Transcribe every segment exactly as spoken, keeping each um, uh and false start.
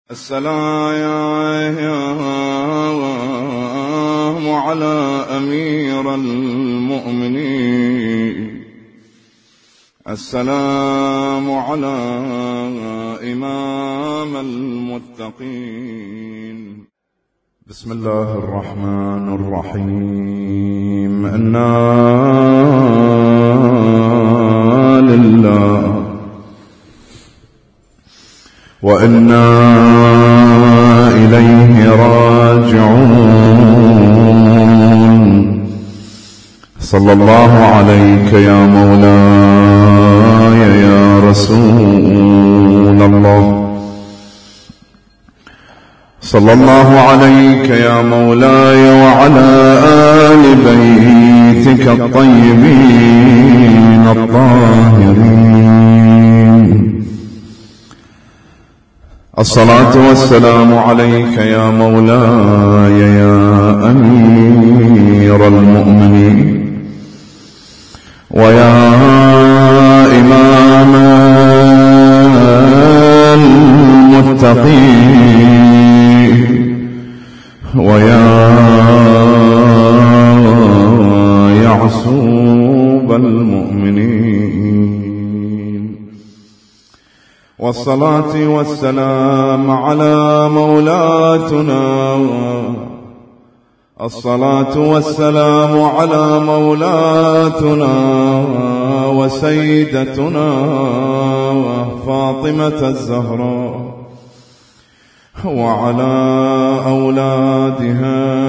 السلام على أمير المؤمنين، السلام على إمام المتقين. بسم الله الرحمن الرحيم. إنا لله وإنا إليه راجعون. صلى الله عليك يا مولاي يا رسول الله، صلى الله عليك يا مولاي وعلى آل بيتك الطيبين الطاهرين. الصلاة والسلام عليك يا مولاي يا أمير المؤمنين ويا إمام المتقين ويا يعصوب المؤمنين. والصلاة والسلام على مولاتنا، الصلاة والسلام على مولاتنا وسيدتنا فاطمة الزهراء وعلى أولادها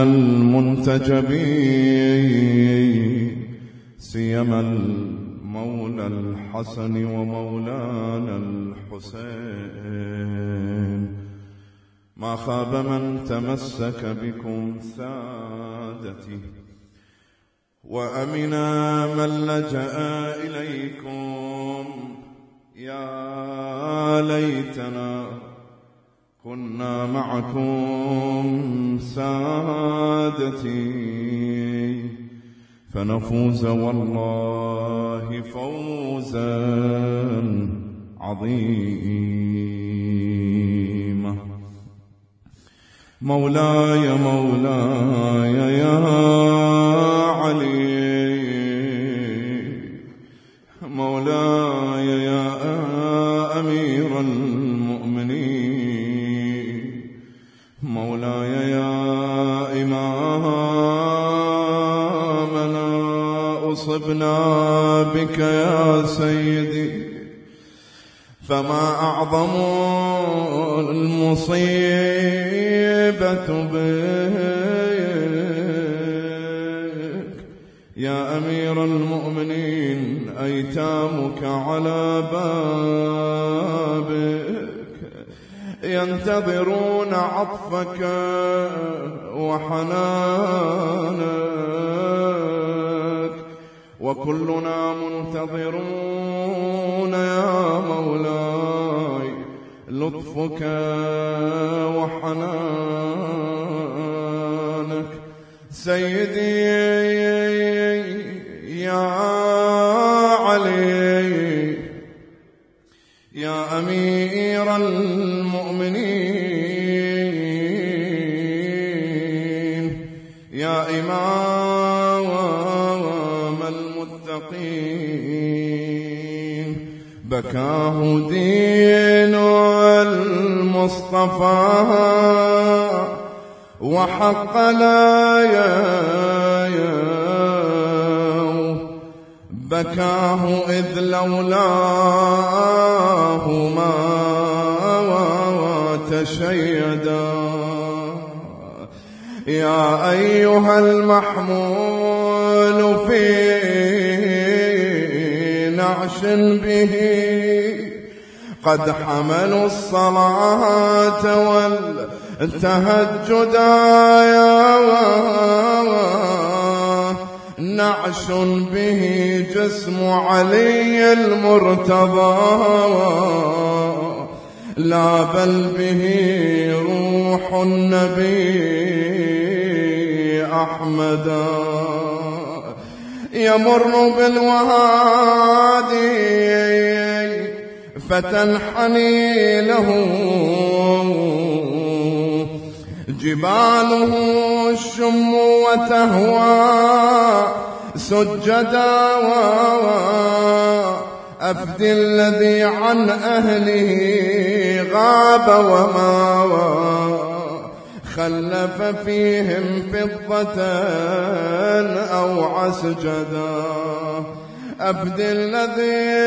المنتجبين، سيما المولى الحسن ومولانا الحسين. ما خاب من تمسك بكم سادتي، وأمنا من لجأ إليكم. يا ليتنا كنا معكم سادتي، فنفوز والله فوزا عظيما. مولاي مولاي يا علي، مولاي يا أمير المؤمنين، مولاي يا إمامنا، أصبنا بك يا سيدي، فما أعظم المصيبة بك يا أمير المؤمنين. أيتامك على بابك ينتظرون عطفك وحنانك، وكلنا منتظرون يا مولاي لطفك وحنانك. سيدي يا علي، يا أمير المؤمنين، يا إمام المتقين. بكاه دين المصطفى وحق لا يوم، بكاه إذ لولاه ما تشيدا. يا أيها المحمول في نعش به، قد حملوا الصلاة والتهجد. يا نعش به جسم علي المرتضى، لا بل به روح النبي أحمد. يمر بالوادي فتنحني له جباله الشم وتهوى سجدا أفدي الذي عن أهله غاب وما خلف فيهم فضة أو عسجدا أفدي الذي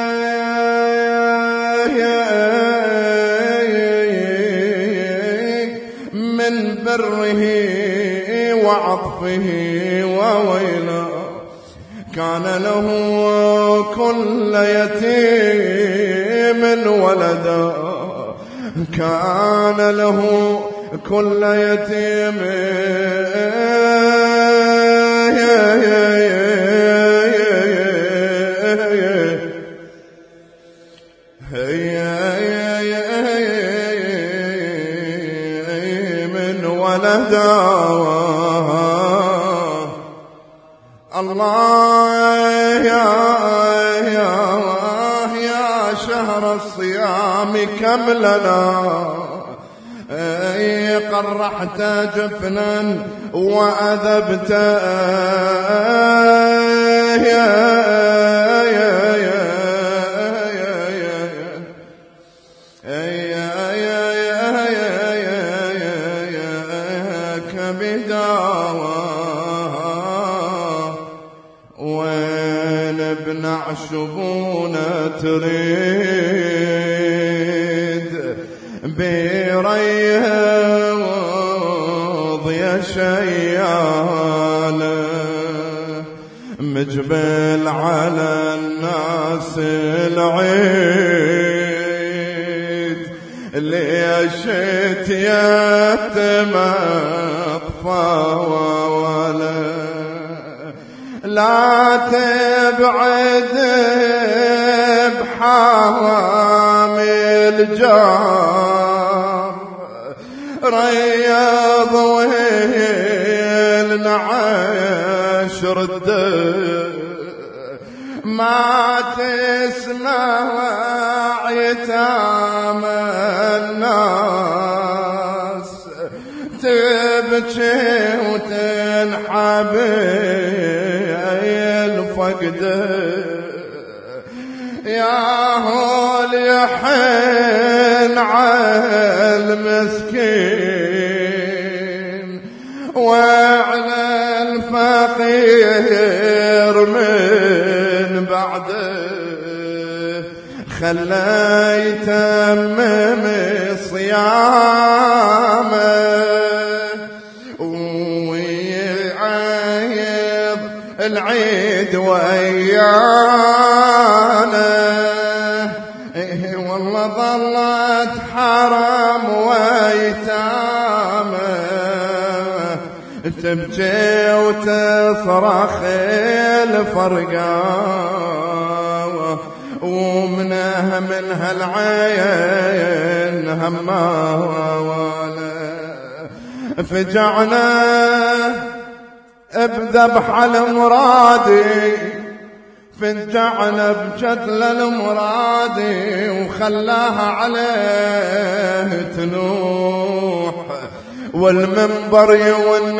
من بره وعطفه وويلا كان له كل يتيم ولدا كان له كل يتيم من ولدا الله يا يا يا شهر الصيام كم لنا قرحت جفنا وأذبت يا يا يا كبدا وين ابن عشبونة تريد بريها وضي شياله مجبل على الناس العيد ليش يتم أطفال ولا لا تبعد بحوامي الجار رياض وهيل عشر الدر ما تسمع يتام الناس تبكي وتنحبي الفقد يا هول يحن على المسكين وعلى الفقير من بعده خلى يتمم صيامه ويعيد العيد وأيانه والله ظلت حرم ويتامه تبكي وتصرخ الفرقة ومنها منها العين هما ولا فجعنا بذبح المرادي فجعنا بجدل المرادي وخلاها عليه تنوح والمنبر يون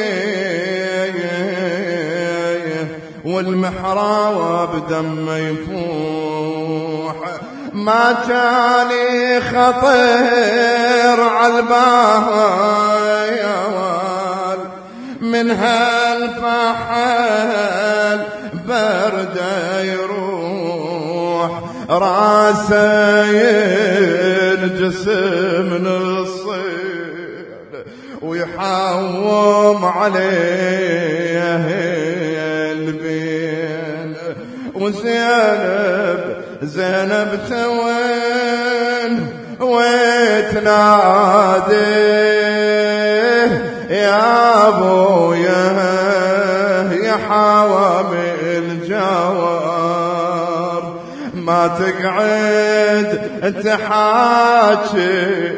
عليه والمحراب دم يفوح ما جاني خطير عالبال من هالفحل برده يروح راسه ينجسم نصين ويحوم عليه البين وزينب زينب توين وتناديه يا ابويا يا حوامي الجوار ما تقعد تحاكي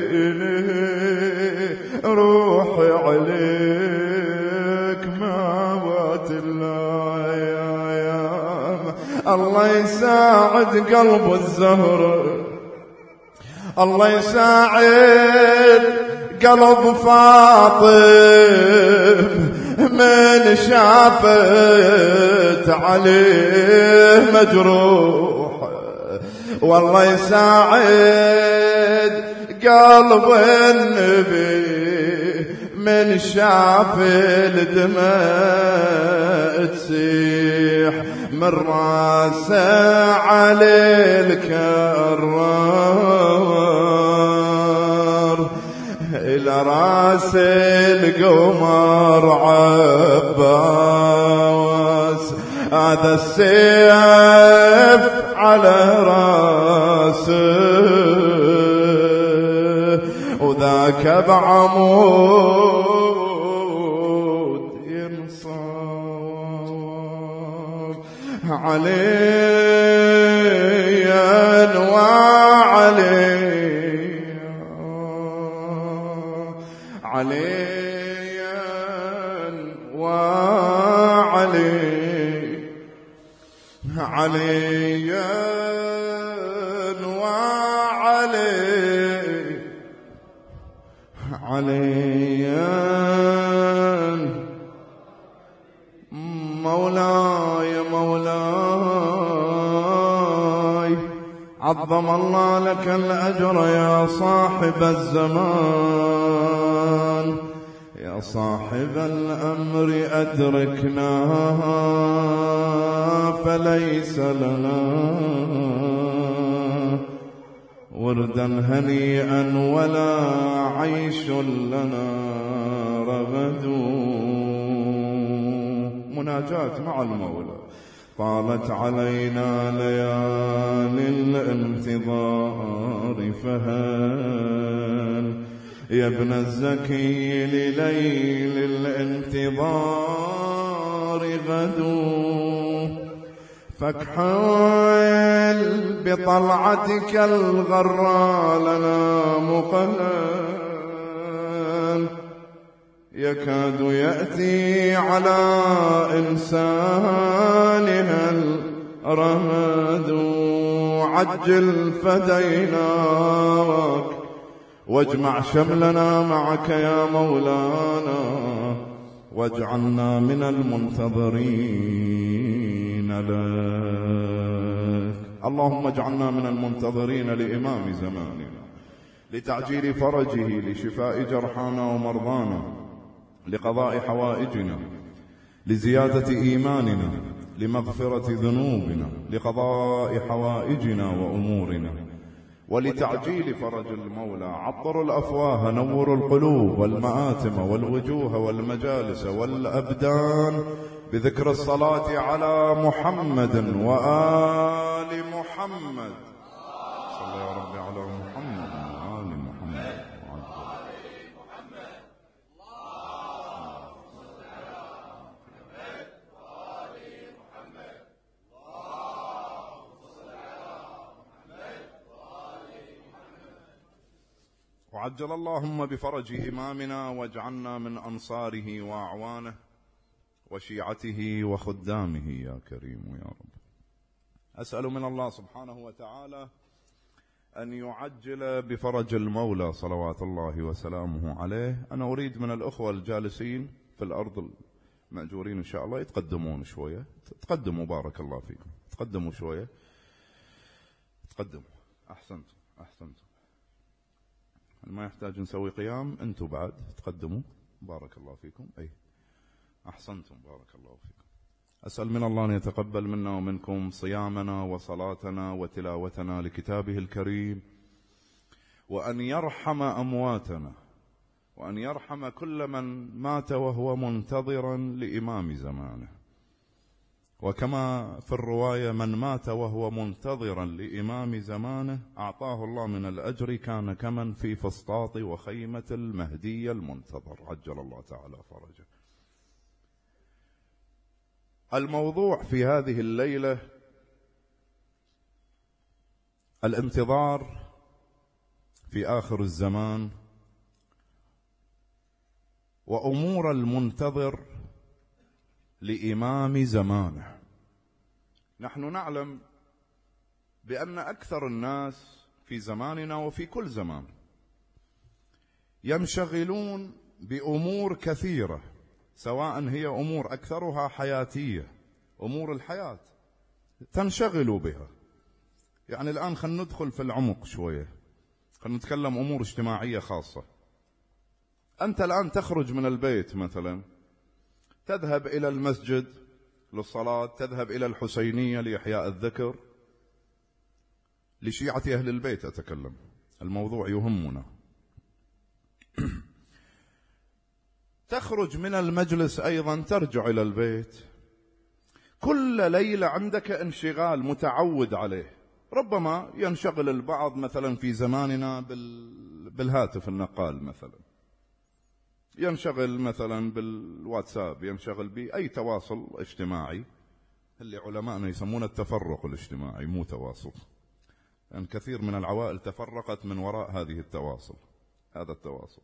روحي عليك ما بات الله يا يا الله يساعد قلب الزهر الله يساعد قلب فاطم من شافت عليه مجروح، والله يساعد قلب النبي من شاف الدماء تسيح من راسه على الكرار إلى راس القمر عباس، هذا السيف على راسه وذاك بعمود ينصاب عليا وعليا عليا وعليا عليا وعليا عليا مولاي مولاي عظم الله لك الأجر يا صاحب الزمان، يا صاحب الأمر أدركنا فليس لنا وردا هنيئا ولا عيش لنا رغد. مناجاة مع المولى. طالت علينا ليالي الانتظار فهل يا ابن الزكي لليل الانتظار غدو، فاكحل بطلعتك الغرى لنا مقلل، يكاد يأتي على إنسانها الرمد. عجل فديناك واجمع شملنا معك يا مولانا، واجعلنا من المنتظرين لك. اللهم اجعلنا من المنتظرين لإمام زماننا، لتعجيل فرجه، لشفاء جرحانا ومرضانا، لقضاء حوائجنا، لزيادة إيماننا، لمغفرة ذنوبنا، لقضاء حوائجنا وأمورنا، ولتعجيل فرج المولى. عطروا الأفواه، نوروا القلوب والمآتم والوجوه والمجالس والأبدان بذكر الصلاة على محمد وآل محمد. صلى يا ربي على محمد وآل محمد. وعجل اللهم بفرج إمامنا، واجعلنا من أنصاره وأعوانه وشيعته وخدامه يا كريم يا رب. أسأل من الله سبحانه وتعالى أن يعجل بفرج المولى صلوات الله وسلامه عليه. أنا أريد من الأخوة الجالسين في الأرض المأجورين إن شاء الله يتقدمون شوية. تقدموا بارك الله فيكم، تقدموا شوية، تقدموا. أحسنتم أحسنتم. ما يحتاج نسوي قيام، أنتم بعد تقدموا بارك الله فيكم. أي أحسنتم بارك الله فيكم. أسأل من الله أن يتقبل منا ومنكم صيامنا وصلاتنا وتلاوتنا لكتابه الكريم، وأن يرحم أمواتنا، وأن يرحم كل من مات وهو منتظرا لإمام زمانه. وكما في الرواية من مات وهو منتظرا لإمام زمانه أعطاه الله من الأجر كان كمن في فسطاط وخيمة المهدي المنتظر عجل الله تعالى فرجه. الموضوع في هذه الليلة الانتظار في آخر الزمان وأمور المنتظر لإمام زمانه. نحن نعلم بأن أكثر الناس في زماننا وفي كل زمان ينشغلون بأمور كثيرة، سواء هي أمور أكثرها حياتية، أمور الحياة تنشغلوا بها. يعني الآن خلينا ندخل في العمق شوية، خلينا نتكلم أمور اجتماعية خاصة. أنت الآن تخرج من البيت مثلا، تذهب إلى المسجد للصلاة، تذهب إلى الحسينية لإحياء الذكر، لشيعة أهل البيت أتكلم، الموضوع يهمنا. تخرج من المجلس أيضا ترجع إلى البيت، كل ليلة عندك انشغال متعود عليه. ربما ينشغل البعض مثلا في زماننا بالهاتف النقال مثلا، ينشغل مثلا بالواتساب، ينشغل بأي تواصل اجتماعي اللي علماءنا يسمونه التفرق الاجتماعي، مو تواصل، لأن يعني كثير من العوائل تفرقت من وراء هذه التواصل، هذا التواصل.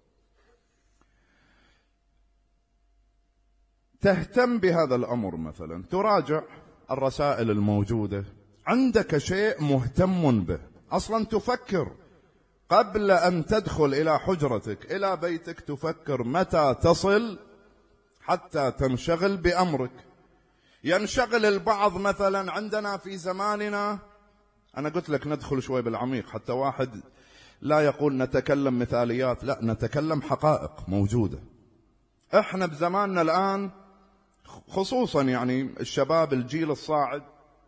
تهتم بهذا الأمر مثلا، تراجع الرسائل الموجودة، عندك شيء مهتم به، أصلا تفكر قبل أن تدخل إلى حجرتك إلى بيتك، تفكر متى تصل حتى تنشغل بأمرك. ينشغل البعض مثلا عندنا في زماننا، أنا قلت لك ندخل شوي بالعميق حتى واحد لا يقول نتكلم مثاليات، لا، نتكلم حقائق موجودة. احنا بزماننا الآن خصوصا يعني الشباب الجيل الصاعد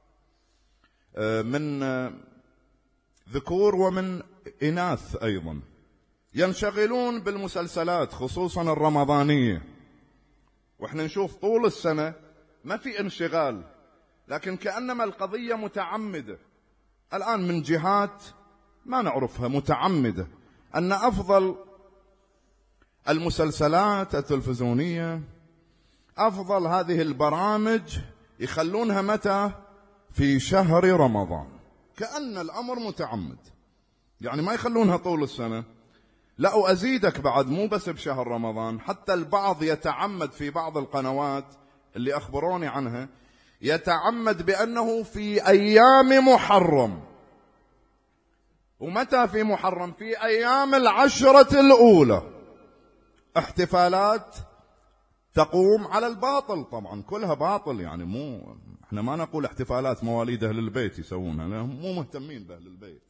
من ذكور ومن إناث أيضا، ينشغلون بالمسلسلات خصوصا الرمضانية، وإحنا نشوف طول السنة ما في انشغال، لكن كأنما القضية متعمدة الآن من جهات ما نعرفها، متعمدة أن أفضل المسلسلات التلفزيونية، أفضل هذه البرامج يخلونها متى؟ في شهر رمضان، كأن الأمر متعمد، يعني ما يخلونها طول السنة. لا، وأزيدك بعد، مو بس بشهر رمضان، حتى البعض يتعمد في بعض القنوات اللي أخبروني عنها، يتعمد بأنه في أيام محرم. ومتى في محرم؟ في أيام العشرة الأولى، احتفالات تقوم على الباطل، طبعا كلها باطل، يعني مو، احنا ما نقول احتفالات مواليد أهل البيت يسوونها، لأنهم مو مهتمين بأهل البيت.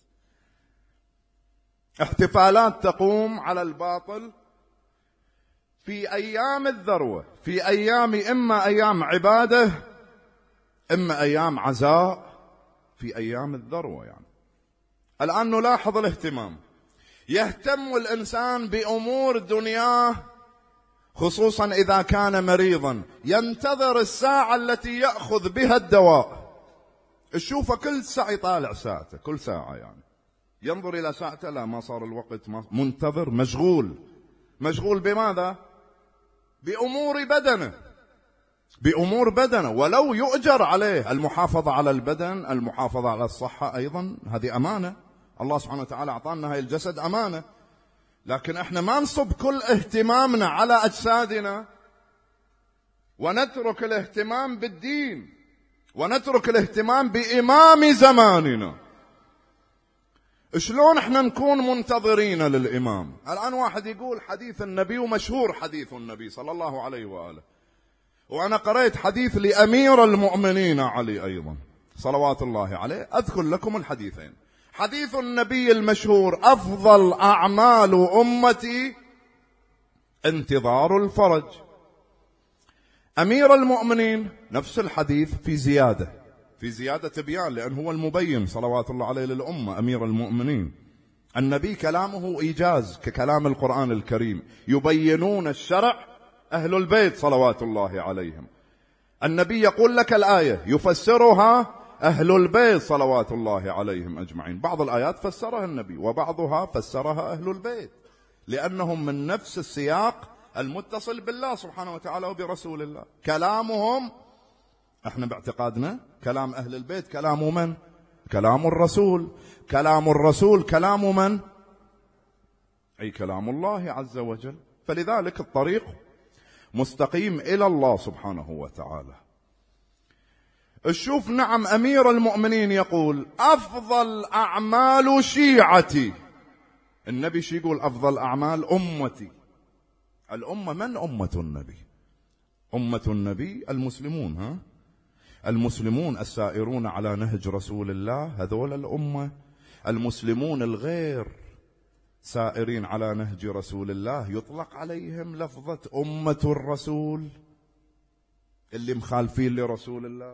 احتفالات تقوم على الباطل في أيام الذروة، في أيام إما أيام عبادة إما أيام عزاء، في أيام الذروة. يعني الآن نلاحظ الاهتمام، يهتم الإنسان بأمور دنياه، خصوصا إذا كان مريضا، ينتظر الساعة التي يأخذ بها الدواء. تشوفه كل ساعة يطالع ساعته، كل ساعة يعني ينظر إلى ساعته، لا ما صار الوقت، ما منتظر، مشغول. مشغول بماذا؟ بأمور بدنه، بأمور بدنه، ولو يؤجر عليه. المحافظة على البدن، المحافظة على الصحة أيضا هذه أمانة، الله سبحانه وتعالى أعطانا هاي الجسد أمانة، لكن احنا ما نصب كل اهتمامنا على أجسادنا ونترك الاهتمام بالدين، ونترك الاهتمام بإمام زماننا. شلون احنا نكون منتظرين للإمام؟ الآن واحد يقول حديث النبي، ومشهور حديث النبي صلى الله عليه وآله، وأنا قرأت حديث لأمير المؤمنين علي أيضا صلوات الله عليه، أذكر لكم الحديثين. حديث النبي المشهور: أفضل أعمال أمتي انتظار الفرج. أمير المؤمنين نفس الحديث في زيادة، في زيادة بيان، لأن هو المبين صلوات الله عليه للأمة أمير المؤمنين. النبي كلامه إيجاز ككلام القرآن الكريم، يبينون الشرع أهل البيت صلوات الله عليهم. النبي يقول لك الآية يفسرها أهل البيت صلوات الله عليهم أجمعين. بعض الآيات فسرها النبي وبعضها فسرها أهل البيت، لأنهم من نفس السياق المتصل بالله سبحانه وتعالى وبرسول الله. كلامهم احنا باعتقادنا كلام أهل البيت كلام من؟ كلام الرسول. كلام الرسول كلام من؟ أي كلام الله عز وجل. فلذلك الطريق مستقيم إلى الله سبحانه وتعالى. الشوف، نعم، أمير المؤمنين يقول: أفضل أعمال شيعتي النبي شي يقول أفضل أعمال أمتي. الأمة من أمة النبي؟ أمة النبي المسلمون، ها المسلمون السائرون على نهج رسول الله، هذول الأمة. المسلمون الغير سائرين على نهج رسول الله يطلق عليهم لفظة أمة الرسول، اللي مخالفين لرسول الله.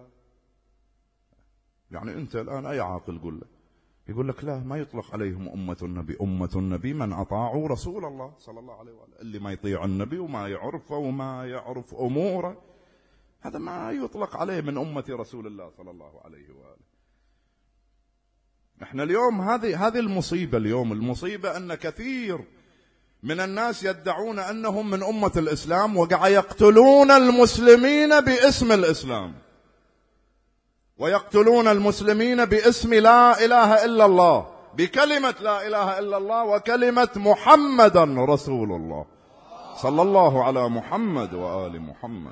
يعني أنت الآن أي عاقل قل له يقول لك لا، ما يطلق عليهم أمة النبي. أمة النبي من أطاعوا رسول الله صلى الله عليه وآله. اللي ما يطيع النبي وما يعرفه وما يعرف أموره، هذا ما يطلق عليه من أمة رسول الله صلى الله عليه وآله. احنا اليوم هذه هذه المصيبة. اليوم المصيبة أن كثير من الناس يدعون أنهم من أمة الإسلام، وقع يقتلون المسلمين باسم الإسلام، ويقتلون المسلمين باسم لا إله إلا الله، بكلمة لا إله إلا الله وكلمة محمد رسول الله صلى الله على محمد وآل محمد.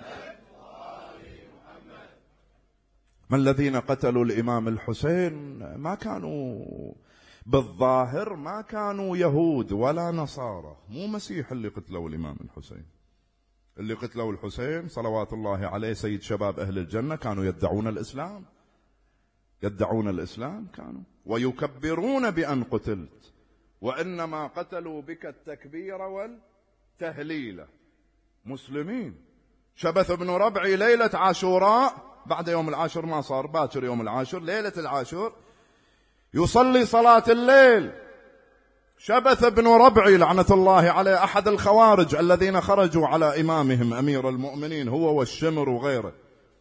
من الذين قتلوا الإمام الحسين ما كانوا بالظاهر، ما كانوا يهود ولا نصارى، مو مسيح اللي قتلوا الإمام الحسين. اللي قتلوا الحسين صلوات الله عليه سيد شباب أهل الجنة كانوا يدعون الإسلام، يدعون الإسلام كانوا، ويكبرون بأن قتلت، وإنما قتلوا بك التكبير والتهليل. مسلمين. شبث بن ربعي ليلة عاشوراء، بعد يوم العاشر ما صار، باكر يوم العاشر، ليلة العاشر يصلي صلاة الليل. شبث بن ربعي لعنة الله عليه، أحد الخوارج الذين خرجوا على إمامهم أمير المؤمنين هو والشمر وغيره،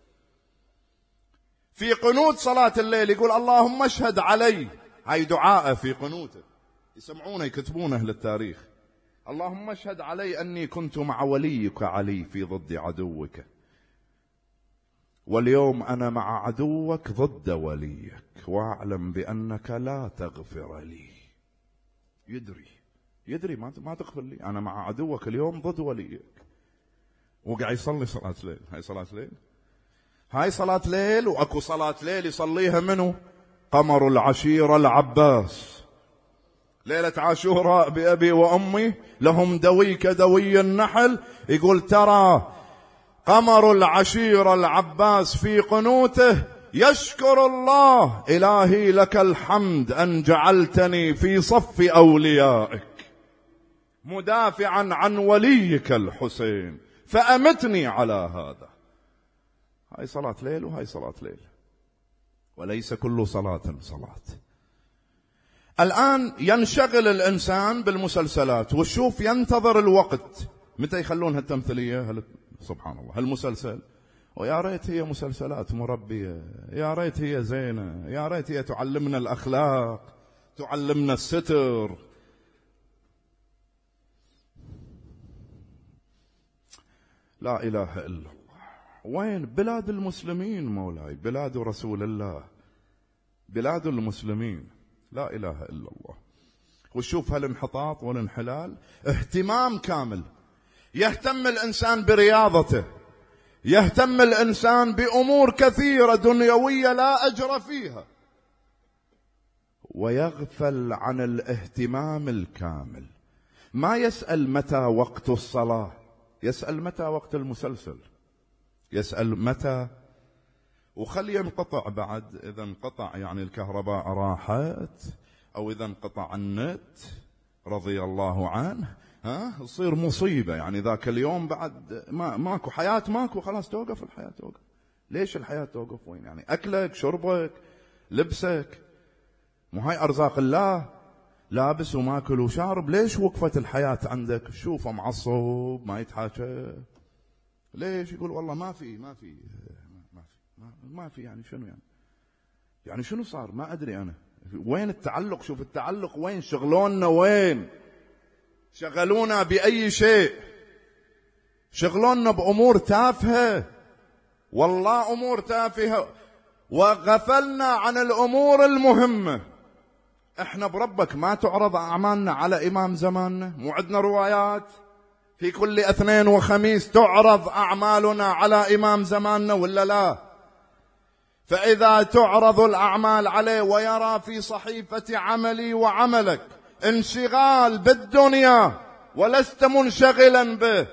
في قنوت صلاة الليل يقول اللهم اشهد علي. هاي دعاء في قنوته، يسمعونه يكتبونه للتاريخ. اللهم اشهد علي أني كنت مع وليك علي في ضد عدوك، واليوم أنا مع عدوك ضد وليك، واعلم بأنك لا تغفر لي. يدري يدري ما ما تغفر لي، أنا مع عدوك اليوم ضد وليك. وقاعد يصلي صلاة ليل. هاي صلاة ليل، هاي صلاة ليل. وأكو صلاة ليل يصليها منه قمر العشيرة العباس. ليلة عاشوراء بأبي وأمي لهم دوي كدوي النحل، يقول ترى قمر العشيرة العباس في قنوته يشكر الله إلهي لك الحمد أن جعلتني في صف أوليائك مدافعا عن وليك الحسين، فأمتني على هذا. هاي صلاة ليل وهاي صلاة ليل، وليس كل صلاة صلاة. الآن ينشغل الإنسان بالمسلسلات، وشوف ينتظر الوقت متى يخلون هالتمثيلية هل... سبحان الله هالمسلسل، ويا ريت هي مسلسلات مربية، يا ريت هي زينة، يا ريت هي تعلمنا الأخلاق، تعلمنا الستر. لا إله إلا الله. وين بلاد المسلمين مولاي؟ بلاد رسول الله، بلاد المسلمين. لا إله إلا الله. وشوف هالانحطاط والانحلال. اهتمام كامل. يهتم الإنسان برياضته، يهتم الإنسان بأمور كثيرة دنيوية لا أجر فيها، ويغفل عن الاهتمام الكامل. ما يسأل متى وقت الصلاة، يسأل متى وقت المسلسل، يسأل متى. وخلي ينقطع بعد، إذا انقطع يعني الكهرباء راحت أو إذا انقطع النت رضي الله عنه، ها تصير مصيبة. يعني ذاك اليوم بعد ما ماكو حياة، ماكو، خلاص توقف الحياة، توقف. ليش الحياة توقف؟ وين يعني أكلك شربك لبسك، مو هاي أرزاق الله، لابس وماكل وشارب، ليش وقفت الحياة عندك؟ شوفه معصب ما يتحاكى، ليش؟ يقول والله ما في ما في ما في ما في يعني شنو يعني يعني شنو صار؟ ما أدري أنا. وين التعلق؟ شوف التعلق وين، شغلونا وين، شغلونا بأي شيء، شغلونا بأمور تافهة، والله أمور تافهة، وغفلنا عن الأمور المهمة. احنا بربك ما تعرض أعمالنا على إمام زماننا؟ مو عندنا روايات في كل اثنين وخميس تعرض أعمالنا على إمام زماننا ولا لا؟ فإذا تعرض الأعمال عليه ويرى في صحيفة عملي وعملك انشغال بالدنيا ولست منشغلا به،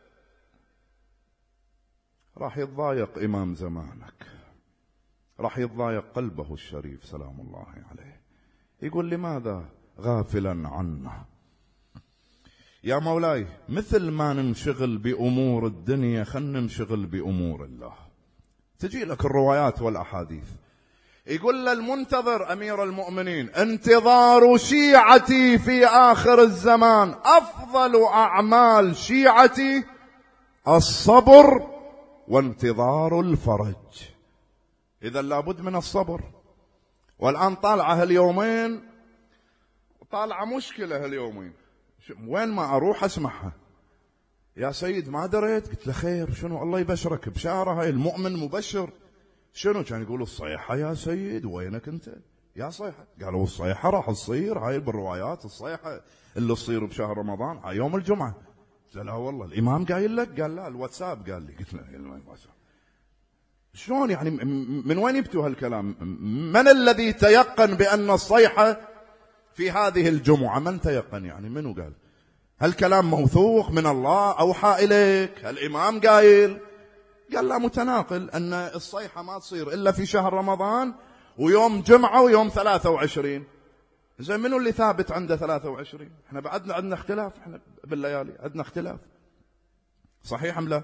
راح يتضايق إمام زمانك، راح يتضايق قلبه الشريف سلام الله عليه. يقول لماذا غافلا عنا يا مولاي؟ مثل ما ننشغل بأمور الدنيا خلنا ننشغل بأمور الله. تجي لك الروايات والأحاديث، يقول للمنتظر أمير المؤمنين: انتظار شيعتي في آخر الزمان أفضل أعمال شيعتي الصبر وانتظار الفرج. إذا لابد من الصبر. والآن طالعة هاليومين، طالعة مشكلة هاليومين، وين ما أروح أسمعها: يا سيد ما دريت. قلت له خير، شنو؟ الله يبشرك بشارة، هاي المؤمن مبشر. شنو؟ كان يقولوا الصيحة يا سيد، وينك أنت يا صيحة؟ قالوا الصيحة راح تصير، هاي بالروايات الصيحة اللي تصير بشهر رمضان هاي يوم الجمعة. قلت له لا والله الإمام قايل لك؟ قال لا الواتساب قال لي. قلت له الواتساب شلون يعني؟ من وين يبتوا هالكلام؟ من الذي تيقن بأن الصيحة في هذه الجمعة؟ من تيقن يعني؟ منو قال؟ هالكلام موثوق من الله أوحى إليك؟ الإمام قايل؟ قال لا متناقل، أن الصيحة ما تصير إلا في شهر رمضان ويوم جمعة ويوم ثلاثة وعشرين. زين منو اللي ثابت عنده ثلاثة وعشرين؟ احنا بعدنا عندنا اختلاف، احنا بالليالي عندنا اختلاف، صحيح أم لا؟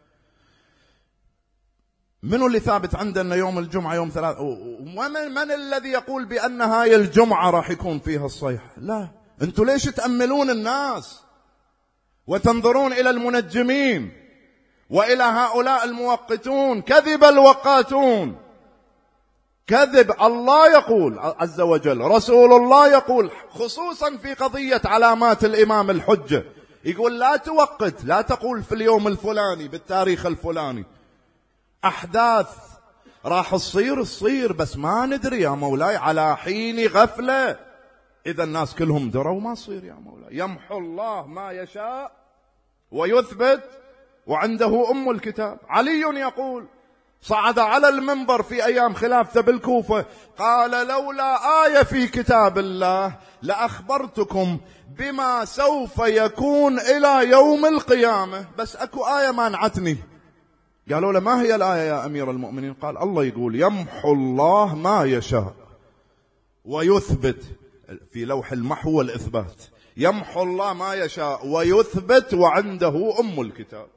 منو اللي ثابت عندنا يوم الجمعة يوم ثلاثة؟ ومن من الذي يقول بأن هاي الجمعة راح يكون فيها الصيحة؟ لا. انتوا ليش تأملون الناس وتنظرون إلى المنجمين وإلى هؤلاء الموقتون؟ كذب الوقاتون، كذب. الله يقول عز وجل، رسول الله يقول، خصوصا في قضية علامات الإمام الحجة، يقول لا توقت، لا تقول في اليوم الفلاني بالتاريخ الفلاني. أحداث راح تصير تصير بس ما ندري يا مولاي، على حين غفلة. إذا الناس كلهم دروا ما تصير يا مولاي. يمحو الله ما يشاء ويثبت وعنده أم الكتاب. علي يقول، صعد على المنبر في أيام خلافته بالكوفة، قال لولا آية في كتاب الله لأخبرتكم بما سوف يكون إلى يوم القيامة، بس أكو آية مانعتني. قالوا له ما هي الآية يا أمير المؤمنين؟ قال الله يقول يمحو الله ما يشاء ويثبت، في لوح المحو والإثبات، يمحو الله ما يشاء ويثبت وعنده أم الكتاب.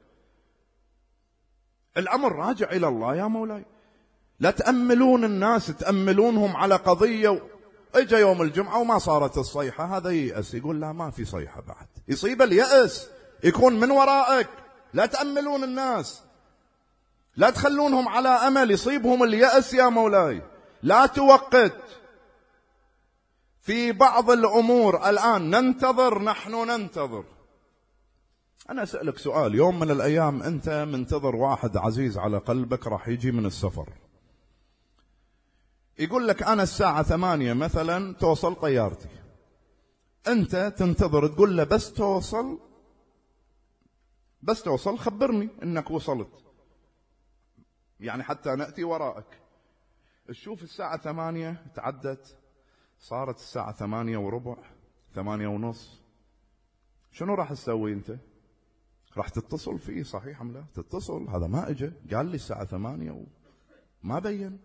الأمر راجع إلى الله يا مولاي. لا تأملون الناس، تأملونهم على قضية، اجا يوم الجمعة وما صارت الصيحة، هذا ييأس، يقول لا ما في صيحة بعد، يصيب اليأس، يكون من ورائك. لا تأملون الناس، لا تخلونهم على أمل، يصيبهم اليأس يا مولاي. لا توقت في بعض الأمور. الآن ننتظر، نحن ننتظر. أنا أسألك سؤال، يوم من الأيام أنت منتظر واحد عزيز على قلبك راح يجي من السفر، يقول لك أنا الساعة ثمانية مثلا توصل طيارتي، أنت تنتظر تقول له بس توصل، بس توصل خبرني إنك وصلت، يعني حتى نأتي وراءك. تشوف الساعة ثمانية تعدت، صارت الساعة ثمانية وربع، ثمانية ونص، شنو راح تسوي أنت؟ راح تتصل فيه، صحيح أم لا؟ تتصل، هذا ما اجى قال لي الساعة ثمانية وما بين،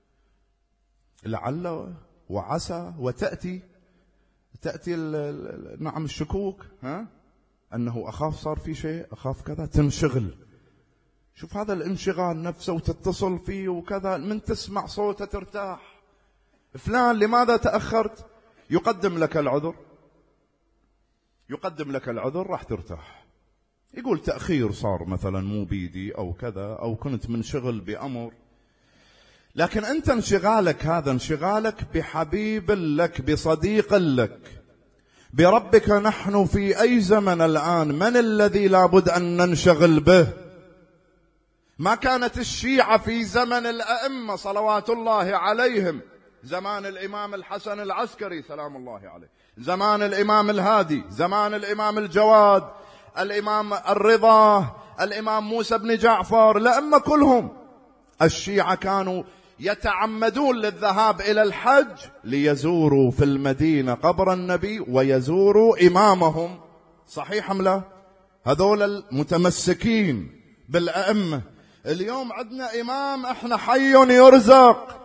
لعل وعسى وتأتي تأتي نعم الشكوك، ها أنه أخاف صار في شيء، أخاف كذا، تنشغل. شوف هذا الانشغال نفسه، وتتصل فيه وكذا، من تسمع صوته ترتاح. فلان لماذا تأخرت؟ يقدم لك العذر، يقدم لك العذر، راح ترتاح. يقول تأخير صار مثلا مو بيدي أو كذا، أو كنت منشغل بأمر. لكن أنت انشغالك هذا انشغالك بحبيب لك، بصديق لك، بربك. نحن في أي زمن الآن؟ من الذي لابد أن ننشغل به؟ ما كانت الشيعة في زمن الأئمة صلوات الله عليهم، زمان الإمام الحسن العسكري سلام الله عليه، زمان الإمام الهادي، زمان الإمام الجواد، الإمام الرضا، الإمام موسى بن جعفر، الأئمة كلهم الشيعة كانوا يتعمدون للذهاب إلى الحج ليزوروا في المدينة قبر النبي ويزوروا إمامهم. صحيح أم لا؟ هذول المتمسكين بالأئمة. اليوم عندنا إمام احنا حي يرزق،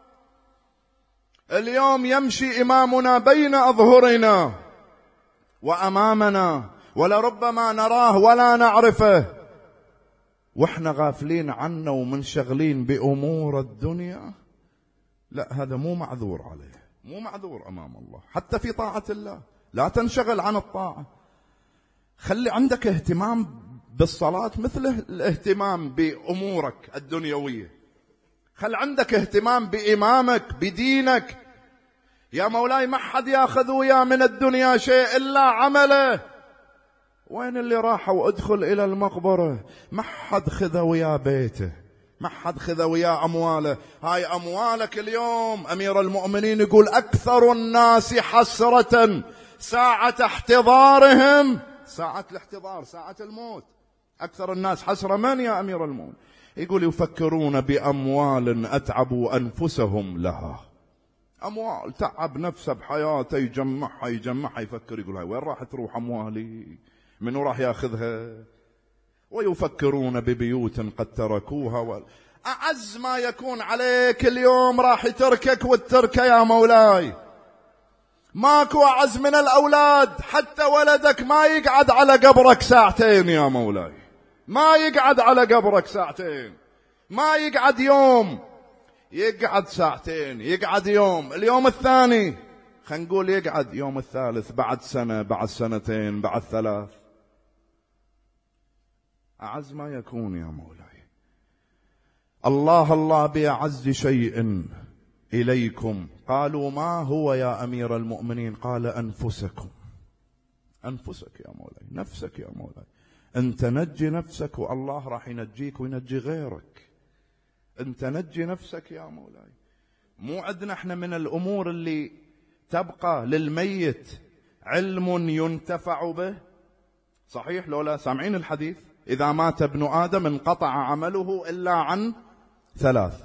اليوم يمشي إمامنا بين أظهرنا وأمامنا ولربما نراه ولا نعرفه، واحنا غافلين عنه ومنشغلين بأمور الدنيا. لا، هذا مو معذور عليه، مو معذور أمام الله. حتى في طاعة الله لا تنشغل عن الطاعة، خلي عندك اهتمام بالصلاة مثل الاهتمام بأمورك الدنيوية. خل عندك اهتمام بإمامك بدينك. يا مولاي ما حد ياخذ وياه من الدنيا شيء إلا عمله. وين اللي راحوا وادخل إلى المقبرة؟ ما حد خذ وياه بيته، ما حد خذ وياه أمواله. هاي أموالك اليوم أمير المؤمنين يقول أكثر الناس حسرة ساعة احتضارهم، ساعة الاحتضار ساعة الموت، أكثر الناس حسرة. من يا أمير المؤمنين؟ يقول يفكرون بأموال أتعبوا أنفسهم لها. أموال تعب نفسه بحياته يجمعها يجمعها، يفكر يقول هاي وين راح تروح أموالي؟ منو راح ياخذها؟ ويفكرون ببيوت قد تركوها و... أعز ما يكون عليك اليوم راح يتركك وتركه يا مولاي. ماكو أعز من الأولاد، حتى ولدك ما يقعد على قبرك ساعتين يا مولاي، ما يقعد على قبرك ساعتين، ما يقعد يوم، يقعد ساعتين، يقعد يوم، اليوم الثاني خلينا نقول يقعد يوم الثالث، بعد سنة، بعد سنتين، بعد ثلاث. أعز ما يكون يا مولاي. الله الله بأعز شيء إليكم. قالوا ما هو يا أمير المؤمنين؟ قال أنفسكم. أنفسك يا مولاي، نفسك يا مولاي. أنت نجي نفسك والله راح ينجيك وينجي غيرك. أنت نجي نفسك يا مولاي. مو عندنا احنا من الأمور اللي تبقى للميت علم ينتفع به؟ صحيح لولا سامعين الحديث؟ إذا مات ابن آدم انقطع عمله إلا عن ثلاث: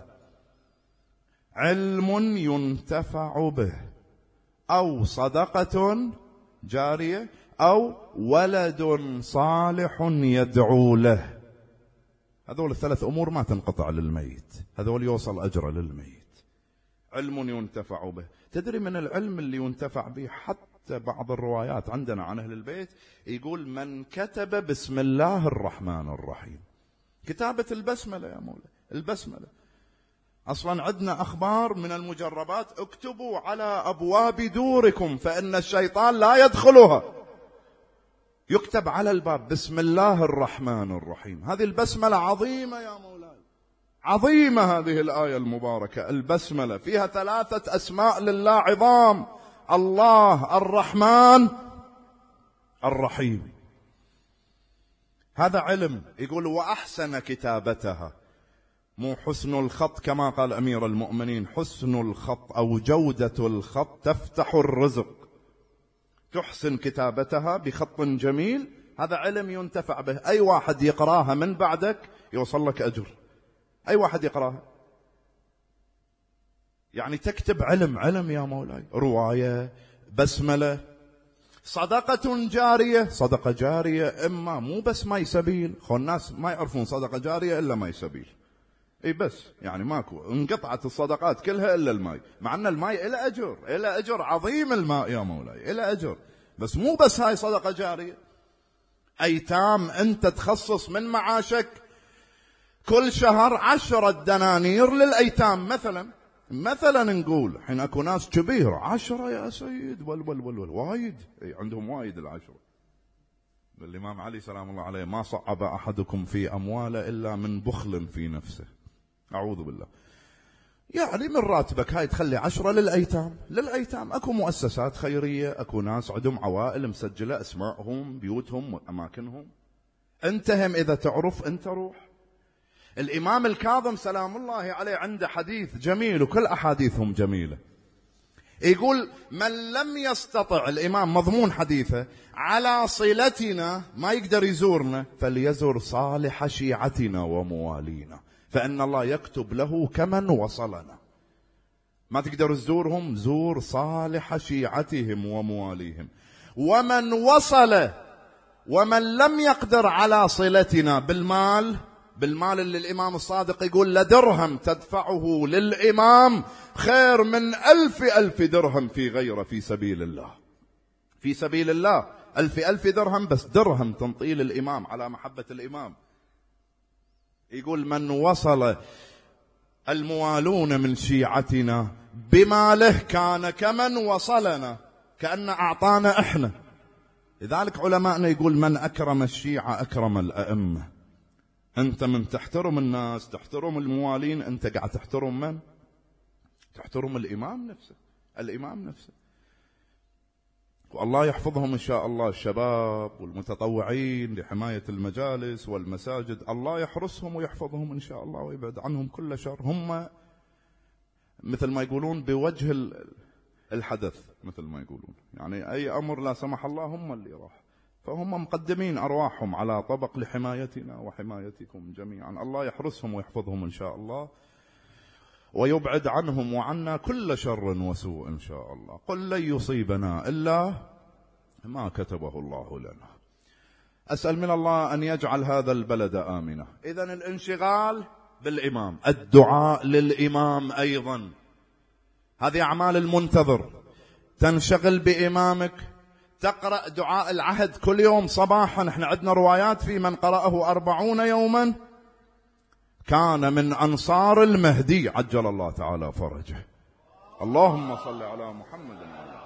علم ينتفع به، أو صدقة جارية، أو ولد صالح يدعو له. هذول الثلاث أمور ما تنقطع للميت، هذول يوصل أجر للميت. علم ينتفع به. تدري من العلم اللي ينتفع به؟ حتى بعض الروايات عندنا عن أهل البيت يقول من كتب بسم الله الرحمن الرحيم. كتابة البسملة يا مولاي، البسملة. أصلا عندنا أخبار من المجربات: اكتبوا على أبواب دوركم فإن الشيطان لا يدخلها. يكتب على الباب بسم الله الرحمن الرحيم. هذه البسملة عظيمة يا مولاي، عظيمة هذه الآية المباركة. البسملة فيها ثلاثة أسماء لله عظام: الله الرحمن الرحيم. هذا علم. يقول وأحسن كتابتها، مو حسن الخط كما قال أمير المؤمنين، حسن الخط أو جودة الخط تفتح الرزق. تحسن كتابتها بخط جميل، هذا علم ينتفع به. أي واحد يقراها من بعدك يوصل لك أجر، أي واحد يقراها. يعني تكتب علم، علم يا مولاي، رواية، بسملة. صدقة جارية، صدقة جارية إما مو بس ماي سبيل، خو الناس ما يعرفون صدقة جارية إلا ماي سبيل. اي بس يعني ماكو، انقطعت الصدقات كلها الا الماء، مع ان الماء الى اجر، الى اجر عظيم الماء يا مولاي، الى اجر. بس مو بس هاي صدقه جاريه. ايتام انت تخصص من معاشك كل شهر عشرة دنانير للايتام مثلا، مثلا نقول حين اكو ناس كبير عشرة يا سيد ول ول ول, ول. وايد، اي عندهم وايد العشرة. الامام علي سلام الله عليه: ما صعب احدكم في امواله الا من بخل في نفسه. أعوذ بالله. يعني من راتبك هاي تخلي عشرة للأيتام، للأيتام. أكو مؤسسات خيرية، أكو ناس عندهم عوائل مسجلة أسماءهم، بيوتهم وأماكنهم. أنتهم إذا تعرف أنت روح. الإمام الكاظم سلام الله عليه عنده حديث جميل، وكل أحاديثهم جميلة. يقول من لم يستطع، الإمام مضمون حديثه، على صلتنا، ما يقدر يزورنا، فليزور صالح شيعتنا وموالينا. فإن الله يكتب له كمن وصلنا. ما تقدر تزورهم، زور صالح شيعتهم ومواليهم. ومن وصل ومن لم يقدر على صلتنا بالمال، بالمال اللي الإمام الصادق يقول لدرهم تدفعه للإمام خير من ألف ألف درهم في غيره في سبيل الله. في سبيل الله ألف ألف درهم، بس درهم تنطيه للإمام على محبة الإمام. يقول من وصل الموالون من شيعتنا بماله كان كمن وصلنا، كأن أعطانا إحنا. لذلك علماءنا يقول من أكرم الشيعة أكرم الأئمة. أنت من تحترم الناس، تحترم الموالين، أنت قاعد تحترم من؟ تحترم الإمام نفسه، الإمام نفسه. والله يحفظهم إن شاء الله، الشباب والمتطوعين لحماية المجالس والمساجد، الله يحرسهم ويحفظهم إن شاء الله ويبعد عنهم كل شر. هم مثل ما يقولون بوجه الحدث، مثل ما يقولون، يعني أي أمر لا سمح الله هم اللي راح، فهم مقدمين أرواحهم على طبق لحمايتنا وحمايتكم جميعا. الله يحرسهم ويحفظهم إن شاء الله ويبعد عنهم وعنا كل شر وسوء إن شاء الله. قل لن يصيبنا إلا ما كتبه الله لنا. أسأل من الله أن يجعل هذا البلد آمنا. إذن الانشغال بالإمام، الدعاء للإمام أيضا، هذه أعمال المنتظر. تنشغل بإمامك، تقرأ دعاء العهد كل يوم صباحا. نحن عندنا روايات في من قرأه أربعون يوما كان من أنصار المهدي عجل الله تعالى فرجه. اللهم صل على محمد.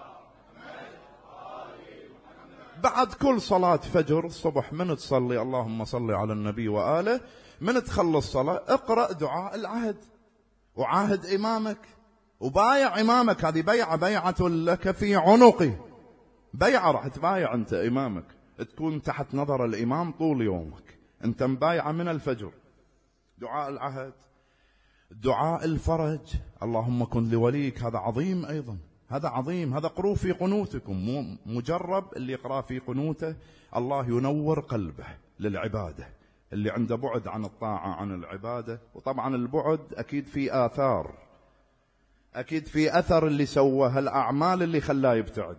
بعد كل صلاة فجر الصبح من تصلي اللهم صل على النبي وآله، من تخلص صلاة اقرأ دعاء العهد وعاهد إمامك وبايع إمامك. هذه بيعة، بيعة لك في عنقي، بيعة راح تبايع أنت إمامك، تكون تحت نظر الإمام طول يومك، أنت مبايعة من الفجر. دعاء العهد، دعاء الفرج، اللهم كن لوليك، هذا عظيم أيضا، هذا عظيم. هذا قروا في قنوتكم، مجرب اللي يقرأ في قنوته الله ينور قلبه للعبادة. اللي عنده بعد عن الطاعة عن العبادة، وطبعا البعد أكيد في آثار، أكيد في أثر اللي سوى هالأعمال اللي خلاه يبتعد.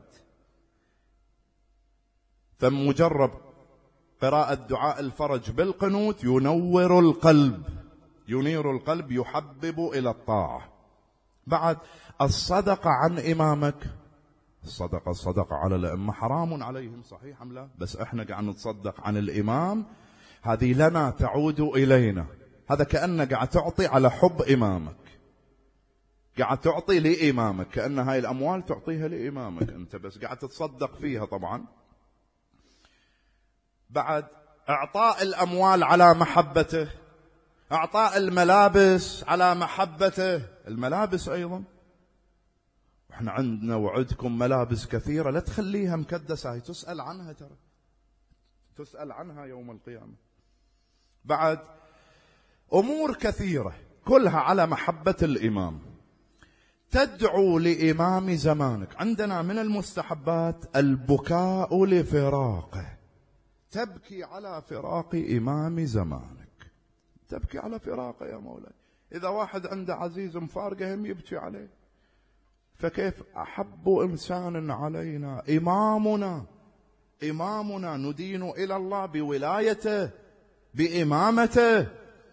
فمجرب قراءة دعاء الفرج بالقنوت ينور القلب، ينير القلب، يحبب إلى الطاعة. بعد الصدقة عن إمامك، الصدقة الصدقة على الأئمة حرام عليهم، صحيح أم لا؟ بس إحنا قاعد نتصدق عن الإمام، هذه لنا تعود إلينا. هذا كأنك قاعد تعطي على حب إمامك، قاعد تعطي لإمامك، كأن هاي الأموال تعطيها لإمامك أنت، بس قاعد تتصدق فيها طبعا. بعد إعطاء الأموال على محبته، إعطاء الملابس على محبته، الملابس أيضا. احنا عندنا وعدكم ملابس كثيرة، لا تخليها مكدسة، هي تسأل عنها، ترى تسأل عنها يوم القيامة. بعد أمور كثيرة كلها على محبة الإمام. تدعو لإمام زمانك. عندنا من المستحبات البكاء لفراقه، تبكي على فراق إمام زمانك، تبكي على فراقه يا مولاي. إذا واحد عنده عزيز مفارقه هم يبكي عليه، فكيف أحب إنسان علينا إمامنا، إمامنا ندين إلى الله بولايته بإمامته.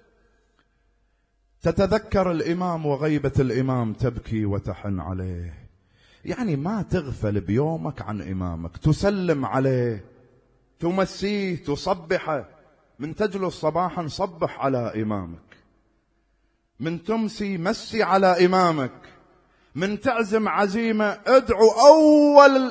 تتذكر الإمام وغيبة الإمام تبكي وتحن عليه، يعني ما تغفل بيومك عن إمامك، تسلم عليه، تمسيه، تصبحه. من تجلس صباحا صبح على إمامك، من تمسي مسي على إمامك، من تعزم عزيمة ادعو أول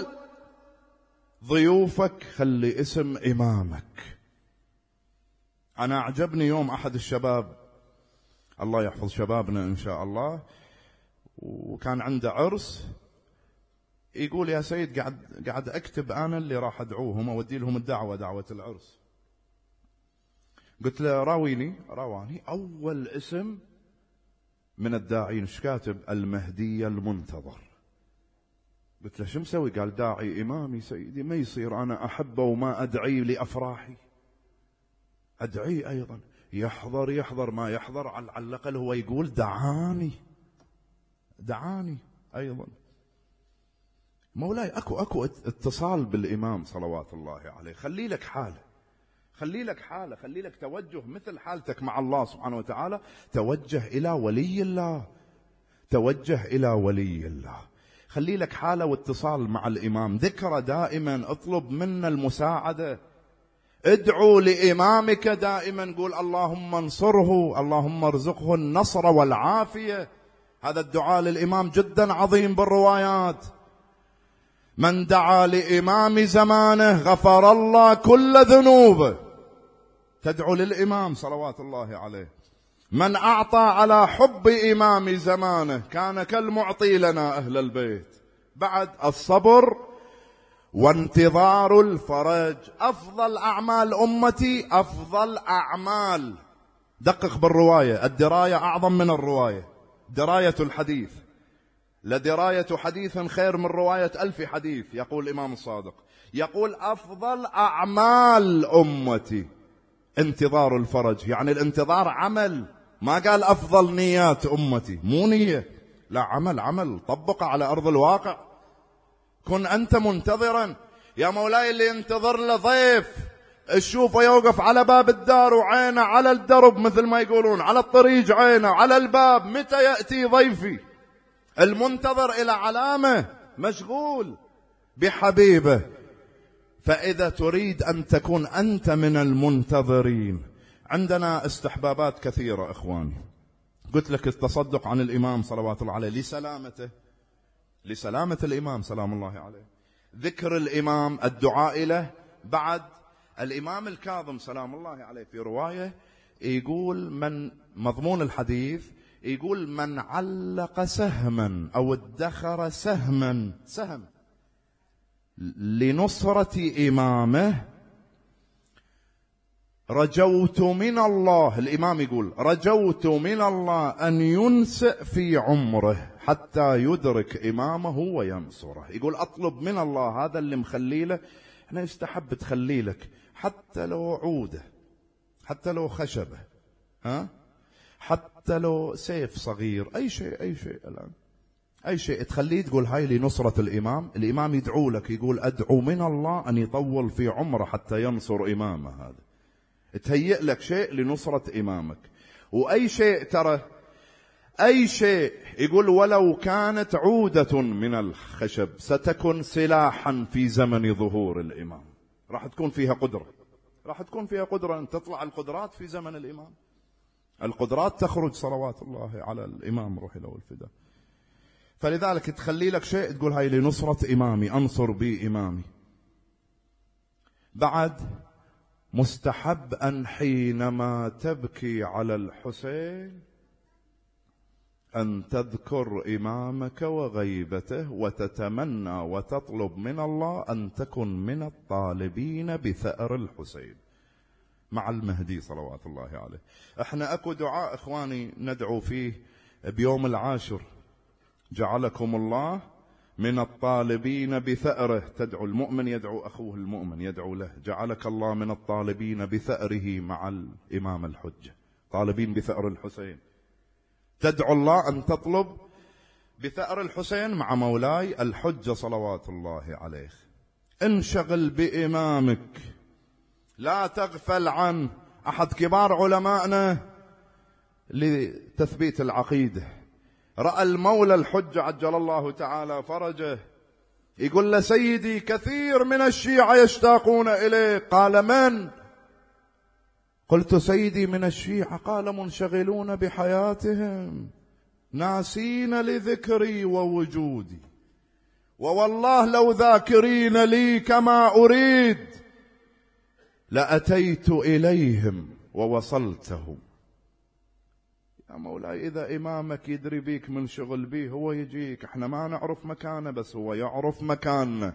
ضيوفك خلي اسم إمامك. أنا أعجبني يوم أحد الشباب، الله يحفظ شبابنا إن شاء الله، وكان عنده عرس، يقول يا سيد قاعد قاعد أكتب أنا اللي راح أدعوهم أودي لهم الدعوة، دعوة العرس. قلت له راويني، رواني أول اسم من الداعين، ايش كاتب؟ المهدي المنتظر. قلت له شو مسوي؟ قال داعي إمامي سيدي، ما يصير أنا أحبه وما أدعي لأفراحي، أدعي أيضا. يحضر يحضر ما يحضر، على الأقل هو يقول دعاني دعاني أيضا. مولاي أكو أكو اتصال بالإمام صلوات الله عليه، خلي لك حالة، خلي لك حالة، خلي لك توجه مثل حالتك مع الله سبحانه وتعالى. توجه إلى ولي الله، توجه إلى ولي الله، خلي لك حالة واتصال مع الإمام. ذكر دائما، اطلب منا المساعدة، ادعو لإمامك دائما، قول اللهم انصره، اللهم ارزقه النصر والعافية. هذا الدعاء للإمام جدا عظيم بالروايات. من دعا لإمام زمانه غفر الله كل ذنوبه. تدعو للإمام صلوات الله عليه. من أعطى على حب إمام زمانه كان كالمعطي لنا أهل البيت. بعد الصبر وانتظار الفرج. أفضل أعمال أمتي أفضل أعمال. دقق بالرواية، الدراية أعظم من الرواية. دراية الحديث، لدراية حديث خير من رواية ألف حديث. يقول الإمام الصادق، يقول أفضل أعمال أمتي انتظار الفرج. يعني الانتظار عمل، ما قال أفضل نيات أمتي، مو نية، لا عمل، عمل طبقه على أرض الواقع. كن أنت منتظرا. يا مولاي اللي ينتظر له ضيف تشوفه يوقف على باب الدار وعينه على الدرب، مثل ما يقولون على الطريق عينه على الباب، متى يأتي ضيفي؟ المنتظر إلى علامة، مشغول بحبيبه. فإذا تريد أن تكون أنت من المنتظرين، عندنا استحبابات كثيرة إخواني. قلت لك التصدق عن الإمام صلوات الله عليه لسلامته، لسلامة الإمام سلام الله عليه. ذكر الإمام، الدعاء له. بعد الإمام الكاظم سلام الله عليه في رواية يقول، من مضمون الحديث يقول من علق سهما أو ادخر سهما، سهم لنصرة إمامه، رجوت من الله، الإمام يقول رجوت من الله أن ينسئ في عمره حتى يدرك إمامه وينصره. يقول أطلب من الله هذا اللي مخليله، أنا يستحب تخلي لك حتى لو عودة، حتى لو خشبة، ها، حتى لو سيف صغير، أي شيء أي شيء الآن، أي شيء تخليه تقول هاي لنصرة الإمام. الإمام يدعو لك، يقول أدعو من الله أن يطول في عمره حتى ينصر إمامه. هذا تهيئ لك شيء لنصرة إمامك. وأي شيء ترى، أي شيء يقول ولو كانت عودة من الخشب ستكن سلاحا في زمن ظهور الإمام. راح تكون فيها قدرة، راح تكون فيها قدرة أن تطلع القدرات في زمن الإمام. القدرات تخرج صلوات الله على الإمام روحي له الفداء. فلذلك تخلي لك شيء تقول هاي لنصرة إمامي، أنصر بي إمامي. بعد مستحب أن حينما تبكي على الحسين أن تذكر إمامك وغيبته، وتتمنى وتطلب من الله أن تكن من الطالبين بثأر الحسين مع المهدي صلوات الله عليه. احنا اكو دعاء اخواني ندعو فيه بيوم العاشر، جعلكم الله من الطالبين بثأره. تدعو المؤمن يدعو أخوه المؤمن، يدعو له جعلك الله من الطالبين بثأره مع الإمام الحجة، طالبين بثأر الحسين. تدعو الله أن تطلب بثأر الحسين مع مولاي الحجة صلوات الله عليه. انشغل بإمامك، لا تغفل عن أحد كبار علمائنا لتثبيت العقيدة. رأى المولى الحجة عجل الله تعالى فرجه، يقول له سيدي كثير من الشيعة يشتاقون إليه. قال من؟ قلت سيدي من الشيعة. قال منشغلون بحياتهم ناسين لذكري ووجودي، ووالله لو ذاكرين لي كما أريد لأتيت إليهم ووصلتهم. يا مولاي إذا إمامك يدري بيك من شغل بيه هو يجيك، احنا ما نعرف مكانه بس هو يعرف مكاننا.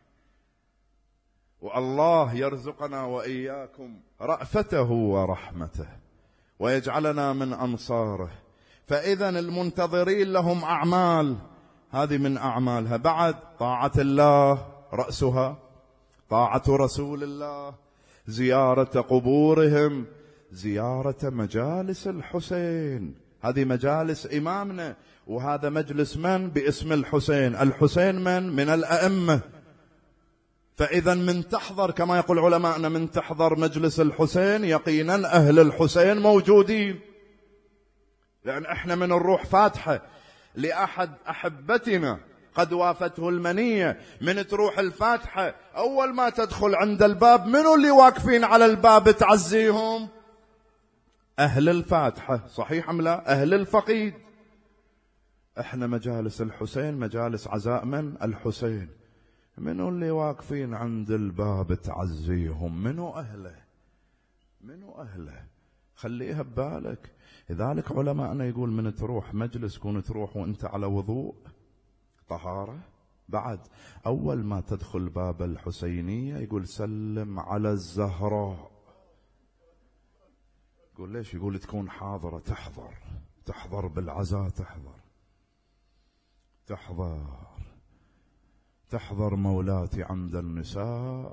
والله يرزقنا وإياكم رأفته ورحمته ويجعلنا من أنصاره. فإذا المنتظرين لهم أعمال، هذه من أعمالها. بعد طاعة الله رأسها، طاعة رسول الله، زيارة قبورهم، زيارة مجالس الحسين. هذه مجالس إمامنا، وهذا مجلس من؟ باسم الحسين. الحسين من؟ من الأئمة. فإذا من تحضر، كما يقول علماءنا، من تحضر مجلس الحسين يقينا أهل الحسين موجودين. لأن احنا من الروح فاتحة لأحد أحبتنا قد وافته المنية، من تروح الفاتحة أول ما تدخل عند الباب منو اللي واقفين على الباب تعزيهم؟ أهل الفاتحة. صحيح أم لا؟ أهل الفقيد. احنا مجالس الحسين مجالس عزاء من؟ الحسين. منو اللي واقفين عند الباب تعزيهم؟ منو أهله؟ منو أهله؟ خليها ببالك. لذلك علماءنا يقول من تروح مجلس كون تروح وانت على وضوء طهارة. بعد أول ما تدخل باب الحسينية يقول سلم على الزهراء. يقول ليش؟ يقول تكون حاضرة، تحضر تحضر بالعزاء، تحضر تحضر تحضر مولاتي عند النساء،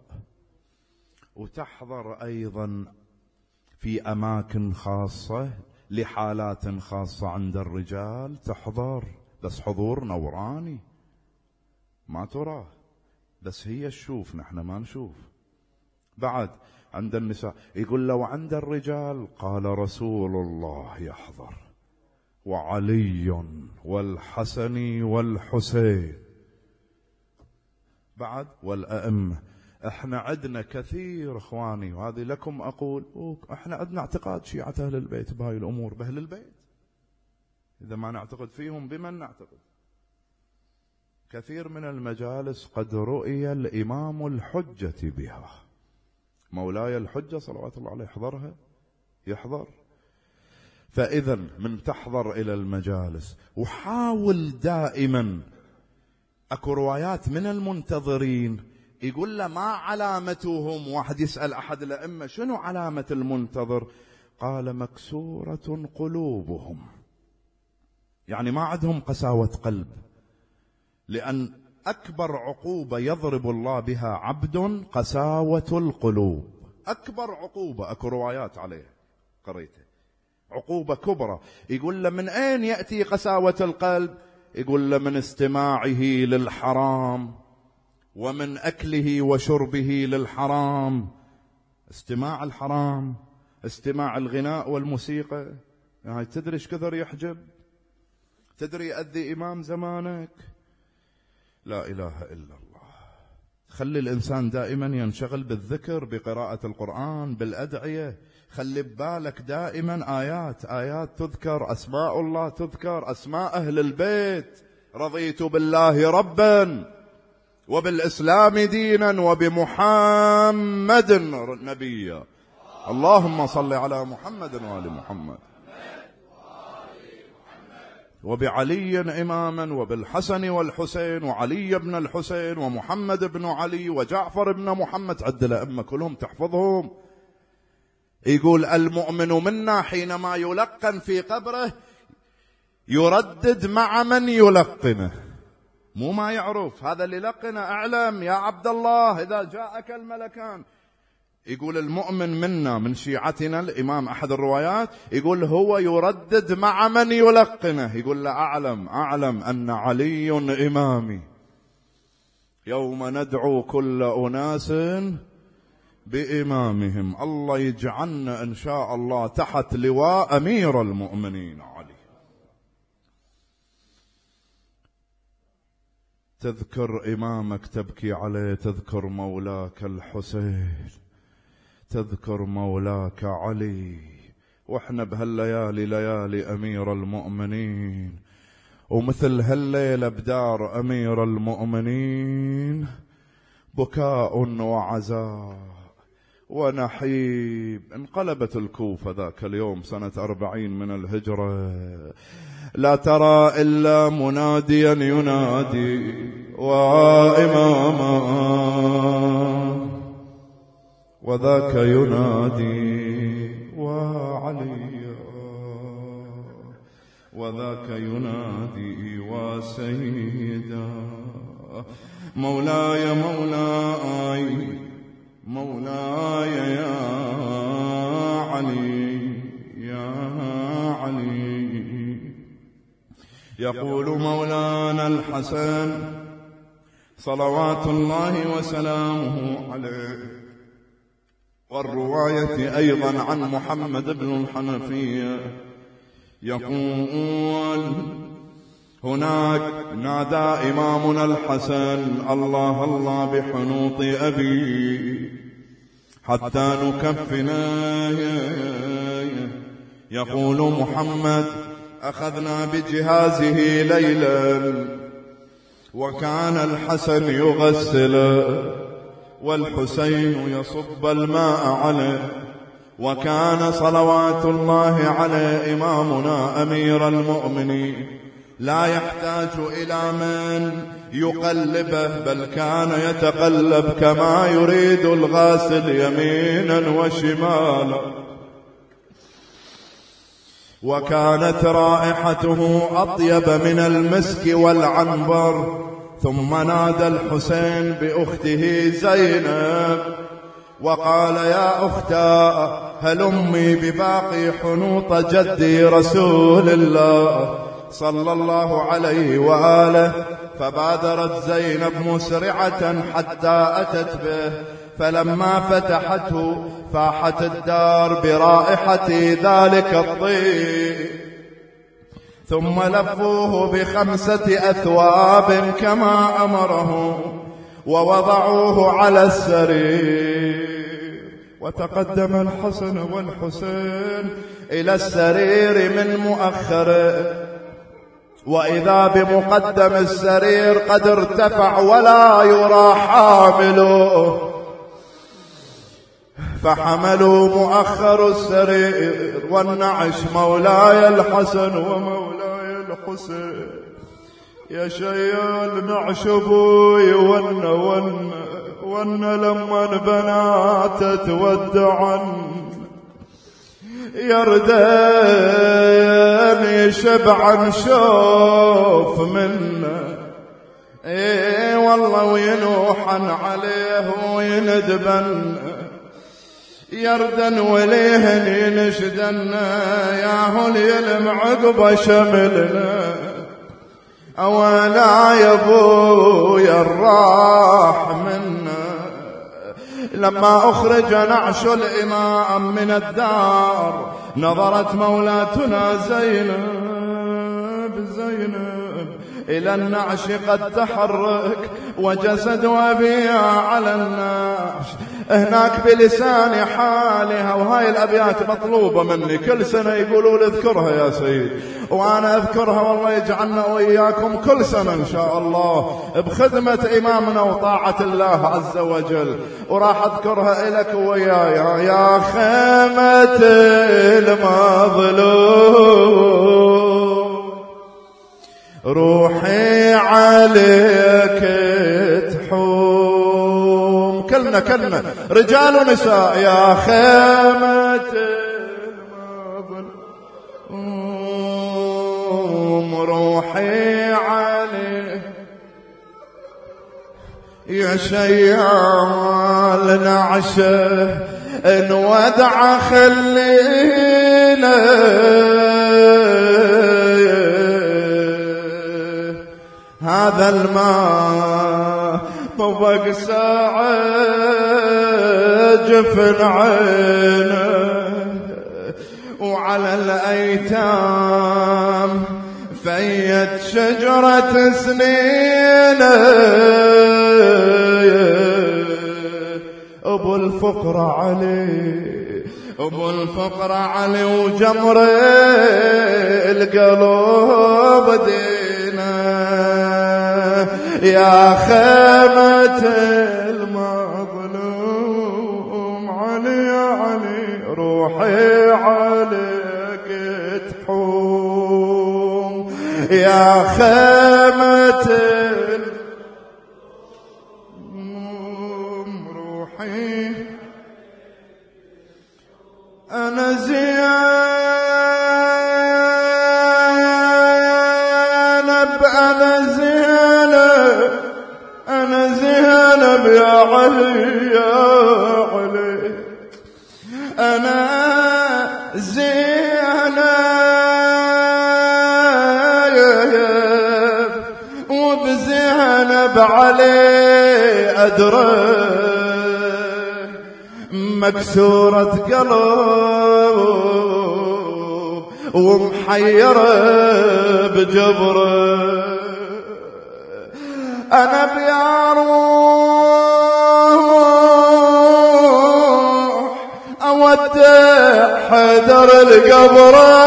وتحضر أيضا في أماكن خاصة لحالات خاصة عند الرجال، تحضر بس حضور نوراني ما تراه، بس هي تشوف نحن ما نشوف. بعد عند النساء يقول لو عند الرجال قال رسول الله يحضر، وعلي والحسن والحسين. بعد والأئمة. احنا عندنا كثير اخواني، وهذه لكم اقول، احنا عندنا اعتقاد شيعة اهل البيت بهاي الامور، باهل البيت. اذا ما نعتقد فيهم بمن نعتقد؟ كثير من المجالس قد رؤي الامام الحجة بها، مولاي الحجة صلوات الله عليه يحضرها، يحضر. فاذا من تحضر الى المجالس، وحاول دائما. اكو روايات من المنتظرين يقول له ما علامتهم؟ واحد يسأل أحد الأئمة شنو علامة المنتظر؟ قال مكسورة قلوبهم، يعني ما عندهم قساوة قلب. لأن أكبر عقوبة يضرب الله بها عبد قساوة القلوب، أكبر عقوبة. أكو روايات عليها قريتها، عقوبة كبرى. يقول له من أين يأتي قساوة القلب؟ يقول له من استماعه للحرام، ومن أكله وشربه للحرام. استماع الحرام، استماع الغناء والموسيقى، يعني تدري ايش كثر يحجب؟ تدري يؤذي إمام زمانك؟ لا إله إلا الله. خلي الإنسان دائما ينشغل بالذكر، بقراءة القرآن، بالأدعية. خلي ببالك دائما آيات آيات تذكر، أسماء الله تذكر، أسماء أهل البيت. رضيت بالله ربا وبالإسلام دينا وبمحمد نبيا. اللهم صل على محمد وآل محمد. وبعلي إماما وبالحسن والحسين وعلي بن الحسين ومحمد بن علي وجعفر بن محمد. عد الأئمة كلهم تحفظهم. يقول المؤمن منا حينما يلقن في قبره يردد مع من يلقنه، مو ما يعرف هذا اللي لقنا. اعلم يا عبد الله إذا جاءك الملكان. يقول المؤمن منا من شيعتنا الإمام أحد الروايات يقول هو يردد مع من يلقنه. يقول له أعلم أعلم أن علي إمامي، يوم ندعو كل أناس بإمامهم. الله يجعلنا إن شاء الله تحت لواء أمير المؤمنين علي. تذكر إمامك تبكي عليه، تذكر مولاك الحسين، تذكر مولاك علي. واحنا بهالليالي ليالي أمير المؤمنين، ومثل هالليلة بدار أمير المؤمنين بكاء وعزاء ونحيب. انقلبت الكوفة ذاك اليوم سنة أربعين من الهجرة، لا ترى إلا مناديا ينادي وإماما، وذاك ينادي وعليا، وذاك ينادي وسيدا. مولاي مولاي مولاي يا علي، يقول مولانا الحسن صلوات الله وسلامه عليه. والرواية أيضا عن محمد بن الحنفية يقول هناك نادى إمامنا الحسن الله الله بحنوط أبي حتى نكفناه. يقول محمد أخذنا بجهازه ليلا وكان الحسن يغسل والحسين يصب الماء عليه، وكان صلوات الله عليه إمامنا أمير المؤمنين لا يحتاج إلى من يقلبه، بل كان يتقلب كما يريد الغاسل يمينا وشمالا. وكانت رائحته أطيب من المسك والعنبر. ثم نادى الحسين بأخته زينب وقال يا أختا هلمي بباقي حنوط جدي رسول الله صلى الله عليه وآله. فبادرت زينب مسرعة حتى أتت به، فلما فتحته فاحت الدار برائحة ذلك الطيب. ثم لفوه بخمسة أثواب كما أمره ووضعوه على السرير. وتقدم الحسن والحسين إلى السرير من مؤخره، وإذا بمقدم السرير قد ارتفع ولا يرى حامله، فحملوا مؤخر السرير والنعش مولاي الحسن ومولاي الحسين. يا شيال نعش بوي ون ون ون لما البنات تودعن يردان شبعا شوف منا. ايه والله وينوحن عليه ويندبن يردن وليهن ينشدن ياهو يلم عقب شملنا. أولا يا ابويا الراح منا. لما أخرج نعش الإمام من الدار نظرت مولاتنا زينب زينب إلى النعش قد تحرك وجسد أبيها على النعش هناك بلسان حالها. وهاي الأبيات مطلوبة مني كل سنة يقولوا لي اذكرها يا سيد، وأنا أذكرها والله يجعلنا وإياكم كل سنة إن شاء الله بخدمة إمامنا وطاعة الله عز وجل. وراح أذكرها إلك ويايا. يا خيمة المظلوم روحي عليك تحوم. كلنا كلنا رجال ونساء. يا خيمة المظلوم روحي عليك يا شيال نعشه انودع خلينا هذا الماء طبق ساعة جفن عينه وعلى الأيتام فيت شجرة سنينه. أبو الفقر علي أبو الفقر علي وجمر القلوب دينه. يا خيمة المظلوم علي علي روحي عليك تحوم. يا خيمة المظلوم روحي أنا زينب أنا زينب أنا زينب يا علي يا علي أنا زينب بعلي أدري مكسورة قلب ومحيرة بجبره أنا بيا روح أودع حيدر القبره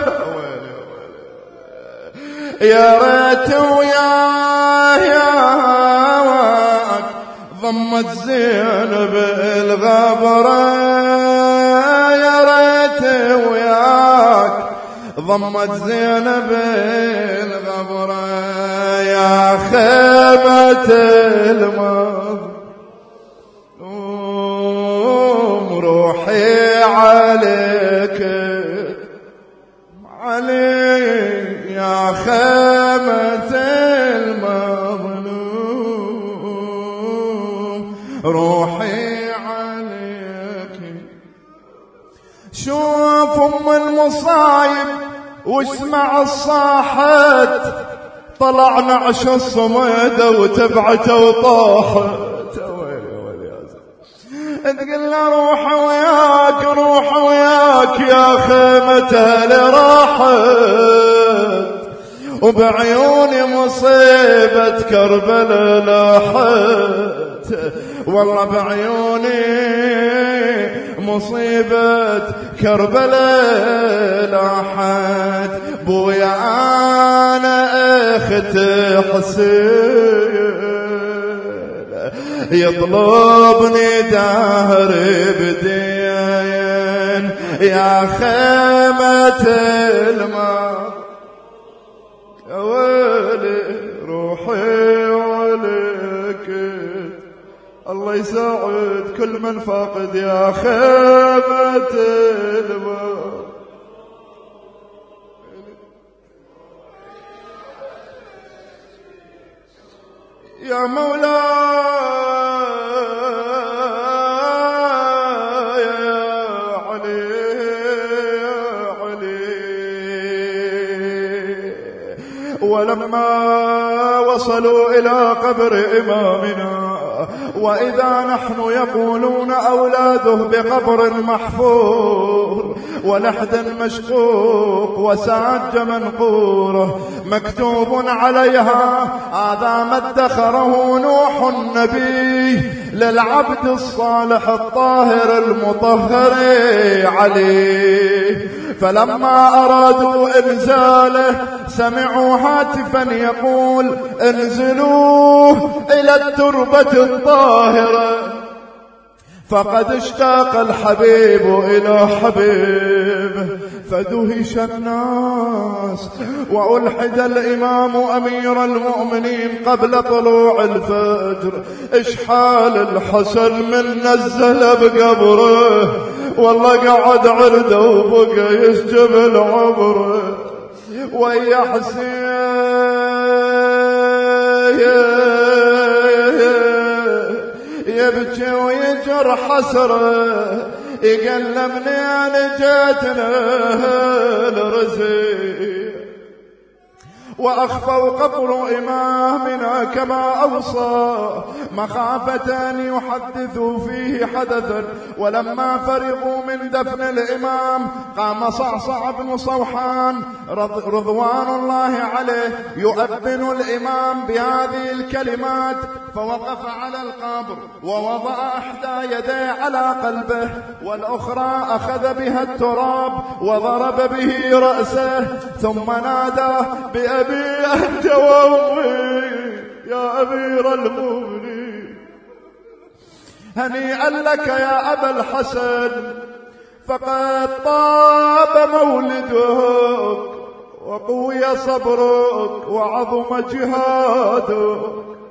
يا ريت وياك ضمت زينب الغبره يا ريت وياك ضمت زينب الغبره يا خيمة المظلوم روحي عليك علي يا خيمة المظلوم روحي عليك شوف ام المصايب واسمع الصاحت طلع نعش الصمد وتبعته وطاحت تقول له روح وياك روح وياك يا خيمته اللي راحت وبعيوني مصيبة كربلاء لاحت والله بعيوني مصيبة كربلاء لاحت بويا أنا أختي حسين يطلبني دهر بدين يا خيمة الماء يا ويلي روحي عليك الله يساعد كل من فاقد يا خيمة الماء يا مولاي يا علي يا علي ولما وصلوا إلى قبر إمامنا وإذا نحن يقولون أولاده بقبر محفور ولحد مشقوق وساج منقوره مكتوب عليها هذا ما ادخره نوح النبي للعبد الصالح الطاهر المطهر عليه فلما أرادوا إنزاله سمعوا هاتفا يقول انزلوه إلى التربة الطاهرة فقد اشتاق الحبيب إلى حبيبه فدهش الناس وألحد الإمام أمير المؤمنين قبل طلوع الفجر إشحال الحسن من نزل بقبره والله قعد عرده وبقى يسجب العبره ويا حسين يبكي ويجر حسره يقلمني أنا جاتنا الرزق وأخفوا قبر إمامنا كما أوصى مخافة أن يحدثوا فيه حدثا ولما فرغوا من دفن الإمام قام صعصع بن صوحان رضوان الله عليه يؤذن الإمام بهذه الكلمات فوقف على القبر ووضع إحدى يديه على قلبه والأخرى أخذ بها التراب وضرب به رأسه ثم نادى بأبي أنت وأمي يا أمير المؤمنين هنيئا لك يا أبا الحسن فقد طاب مولدك وقوي صبرك وعظم جهادك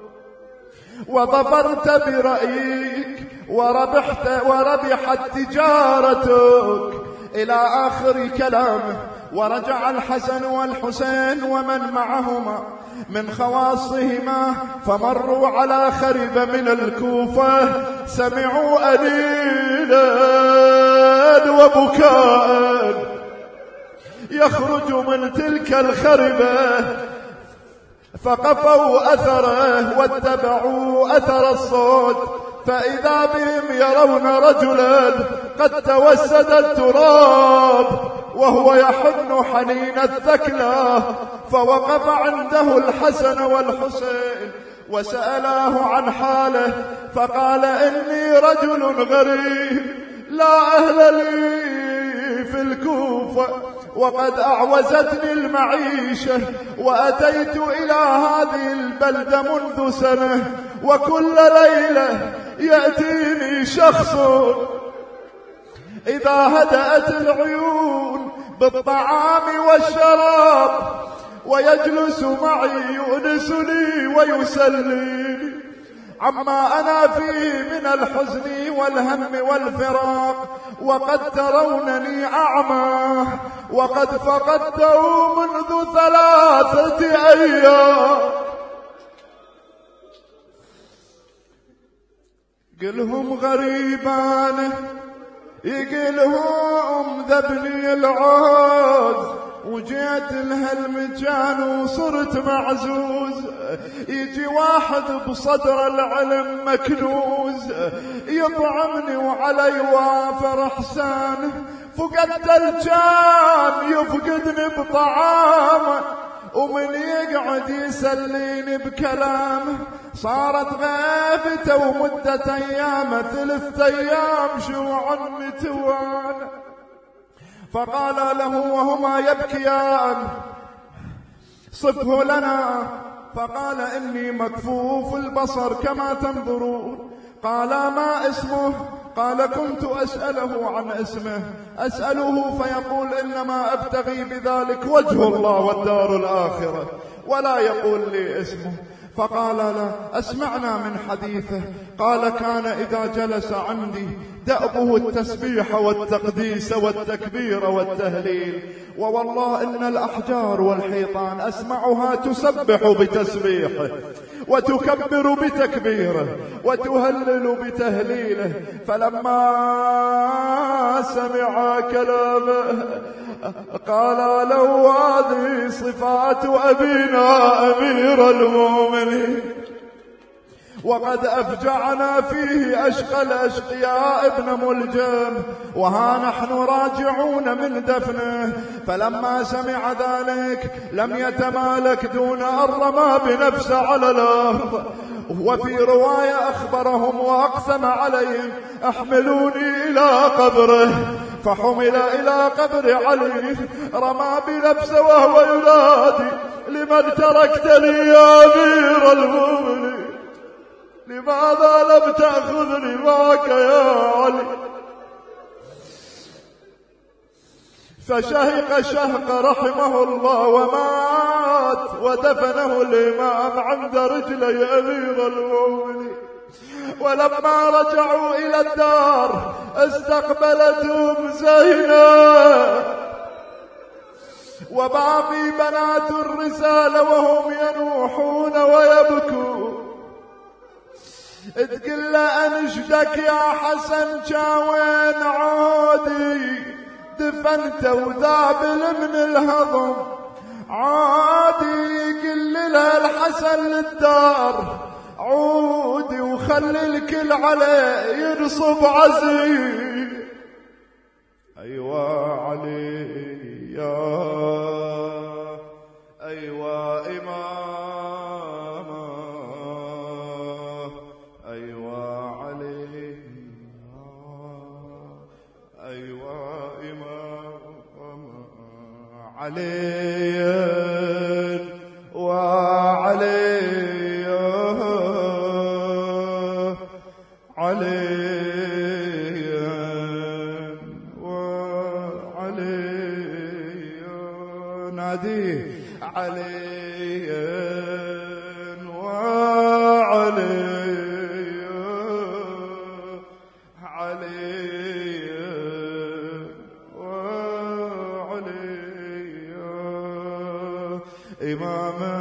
وظفرت برأيك وربحت وربحت تجارتك إلى آخر كلامه. ورجع الحسن والحسين ومن معهما من خواصهما فمروا على خرب من الكوفة سمعوا أنينا وبكاء يخرج من تلك الخربة فقفوا أثره واتبعوا أثر الصوت، فإذا بهم يرون رجلا قد توسد التراب وهو يحن حنين الثكلى، فوقف عنده الحسن والحسين وسألاه عن حاله، فقال: إني رجل غريب لا أهل لي في الكوفة، وقد أعوزتني المعيشة، وأتيت إلى هذه البلدة منذ سنة، وكل ليلة يأتيني شخص إذا هدأت العيون بالطعام والشراب ويجلس معي يؤنسني ويسليني عما أنا فيه من الحزن والهم والفراق، وقد ترونني أعمى وقد فقدته منذ ثلاثة أيام. قلهم غريبان يقلهم ذبني العوز، وجيت لهالمكان وصرت معزوز، يجي واحد بصدر العلم مكنوز يطعمني وعلي وافر احسانه، فقدت الجان يفقدني بطعامه، ومن يقعد يسليني بكلامه، صارت غيبته ومدة ايام ثلاثة ايام شو عني توانه. فقال له وهما يبكيان: صفه لنا. فقال: إني مكفوف البصر كما تنظرون. قال: ما اسمه؟ قال: كنت أسأله عن اسمه، أسأله فيقول إنما أبتغي بذلك وجه الله والدار الآخرة، ولا يقول لي اسمه. فقال له: أسمعنا من حديثه. قال: كان إذا جلس عندي دأبه التسبيح والتقديس والتكبير والتهليل، ووالله إن الأحجار والحيطان أسمعها تسبح بتسبيحه وتكبر بتكبيره وتهلل بتهليله. فلما سمع كلامه قال له: هذه صفات أبينا أمير المؤمنين، وقد أفجعنا فيه أشقى الأشقياء ابن ملجم، وها نحن راجعون من دفنه. فلما سمع ذلك لم يتمالك دون أن رمى بنفسه على الأرض. وفي رواية أخبرهم وأقسم عليهم: احملوني إلى قبره. فحمل إلى قبر علي، رمى بنفسه وهو ينادي: لمن تركتني يا أمير المؤمنين؟ لماذا لم تأخذني معك يا علي؟ فشهق شهق رحمه الله ومات، ودفنه الإمام عند رجلي أمير المؤمنين. ولما رجعوا إلى الدار استقبلتهم زينب وباقي بنات الرسالة وهم ينوحون ويبكون. تقول له: أنشدك يا حسن جاوين عودي، دفنت وذابل من الهضم عادي. يقول له الحسن للدار: عودي وخلي الكل عليه ينصب عزيز. أيوة علي يا أيوة إمام، أيوة علي أيوة إمام، علي وعلي علي وعلي ناديه علي وعلي علي وعلي إماما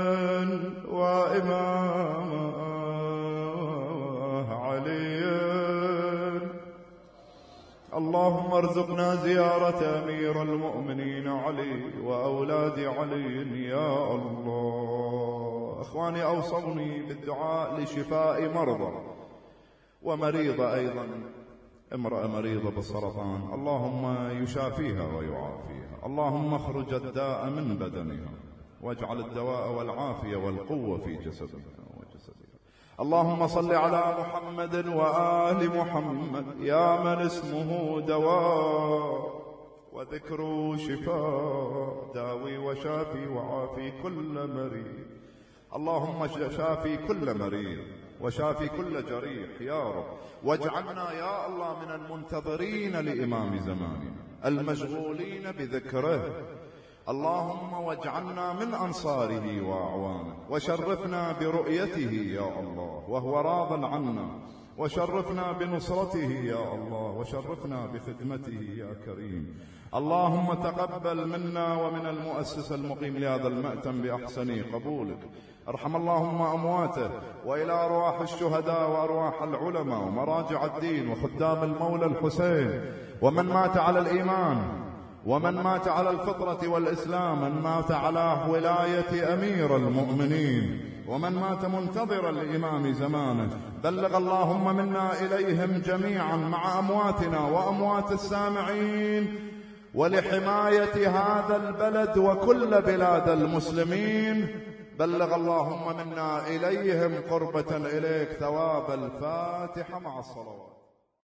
وإماما عليا. اللهم ارزقنا زيارة أمير المؤمنين علي وأولاد علي يا الله. أخواني أوصوني بالدعاء لشفاء مرضى ومريضة أيضا، امرأة مريضة بالسرطان، اللهم يشافيها ويعافيها، اللهم اخرج الداء من بدنها واجعل الدواء والعافية والقوة في جسدها وجسدها. اللهم صل على محمد وآل محمد يا من اسمه دواء وذكره شفاء، داوي وشافي وعافي كل مريض. اللهم شافي كل مريض وشافي كل جريح يا رب، واجعلنا يا الله من المنتظرين لإمام زماننا المشغولين بذكره. اللهم واجعلنا من أنصاره وأعوانه، وشرفنا برؤيته يا الله وهو راض عنا، وشرفنا بنصرته يا الله، وشرفنا بخدمته يا كريم. اللهم تقبل منا ومن المؤسس المقيم لهذا المأتم بأحسن قبولك. ارحم اللهم أمواته، وإلى أرواح الشهداء وأرواح العلماء ومراجع الدين وخدام المولى الحسين، ومن مات على الإيمان، ومن مات على الفطرة والإسلام، من مات على ولاية أمير المؤمنين، ومن مات منتظرا لإمام زمانه. بلغ اللهم منا إليهم جميعا مع أمواتنا وأموات السامعين، ولحماية هذا البلد وكل بلاد المسلمين. بلغ اللهم منا إليهم قربة إليك ثواب الفاتحة مع الصلوات.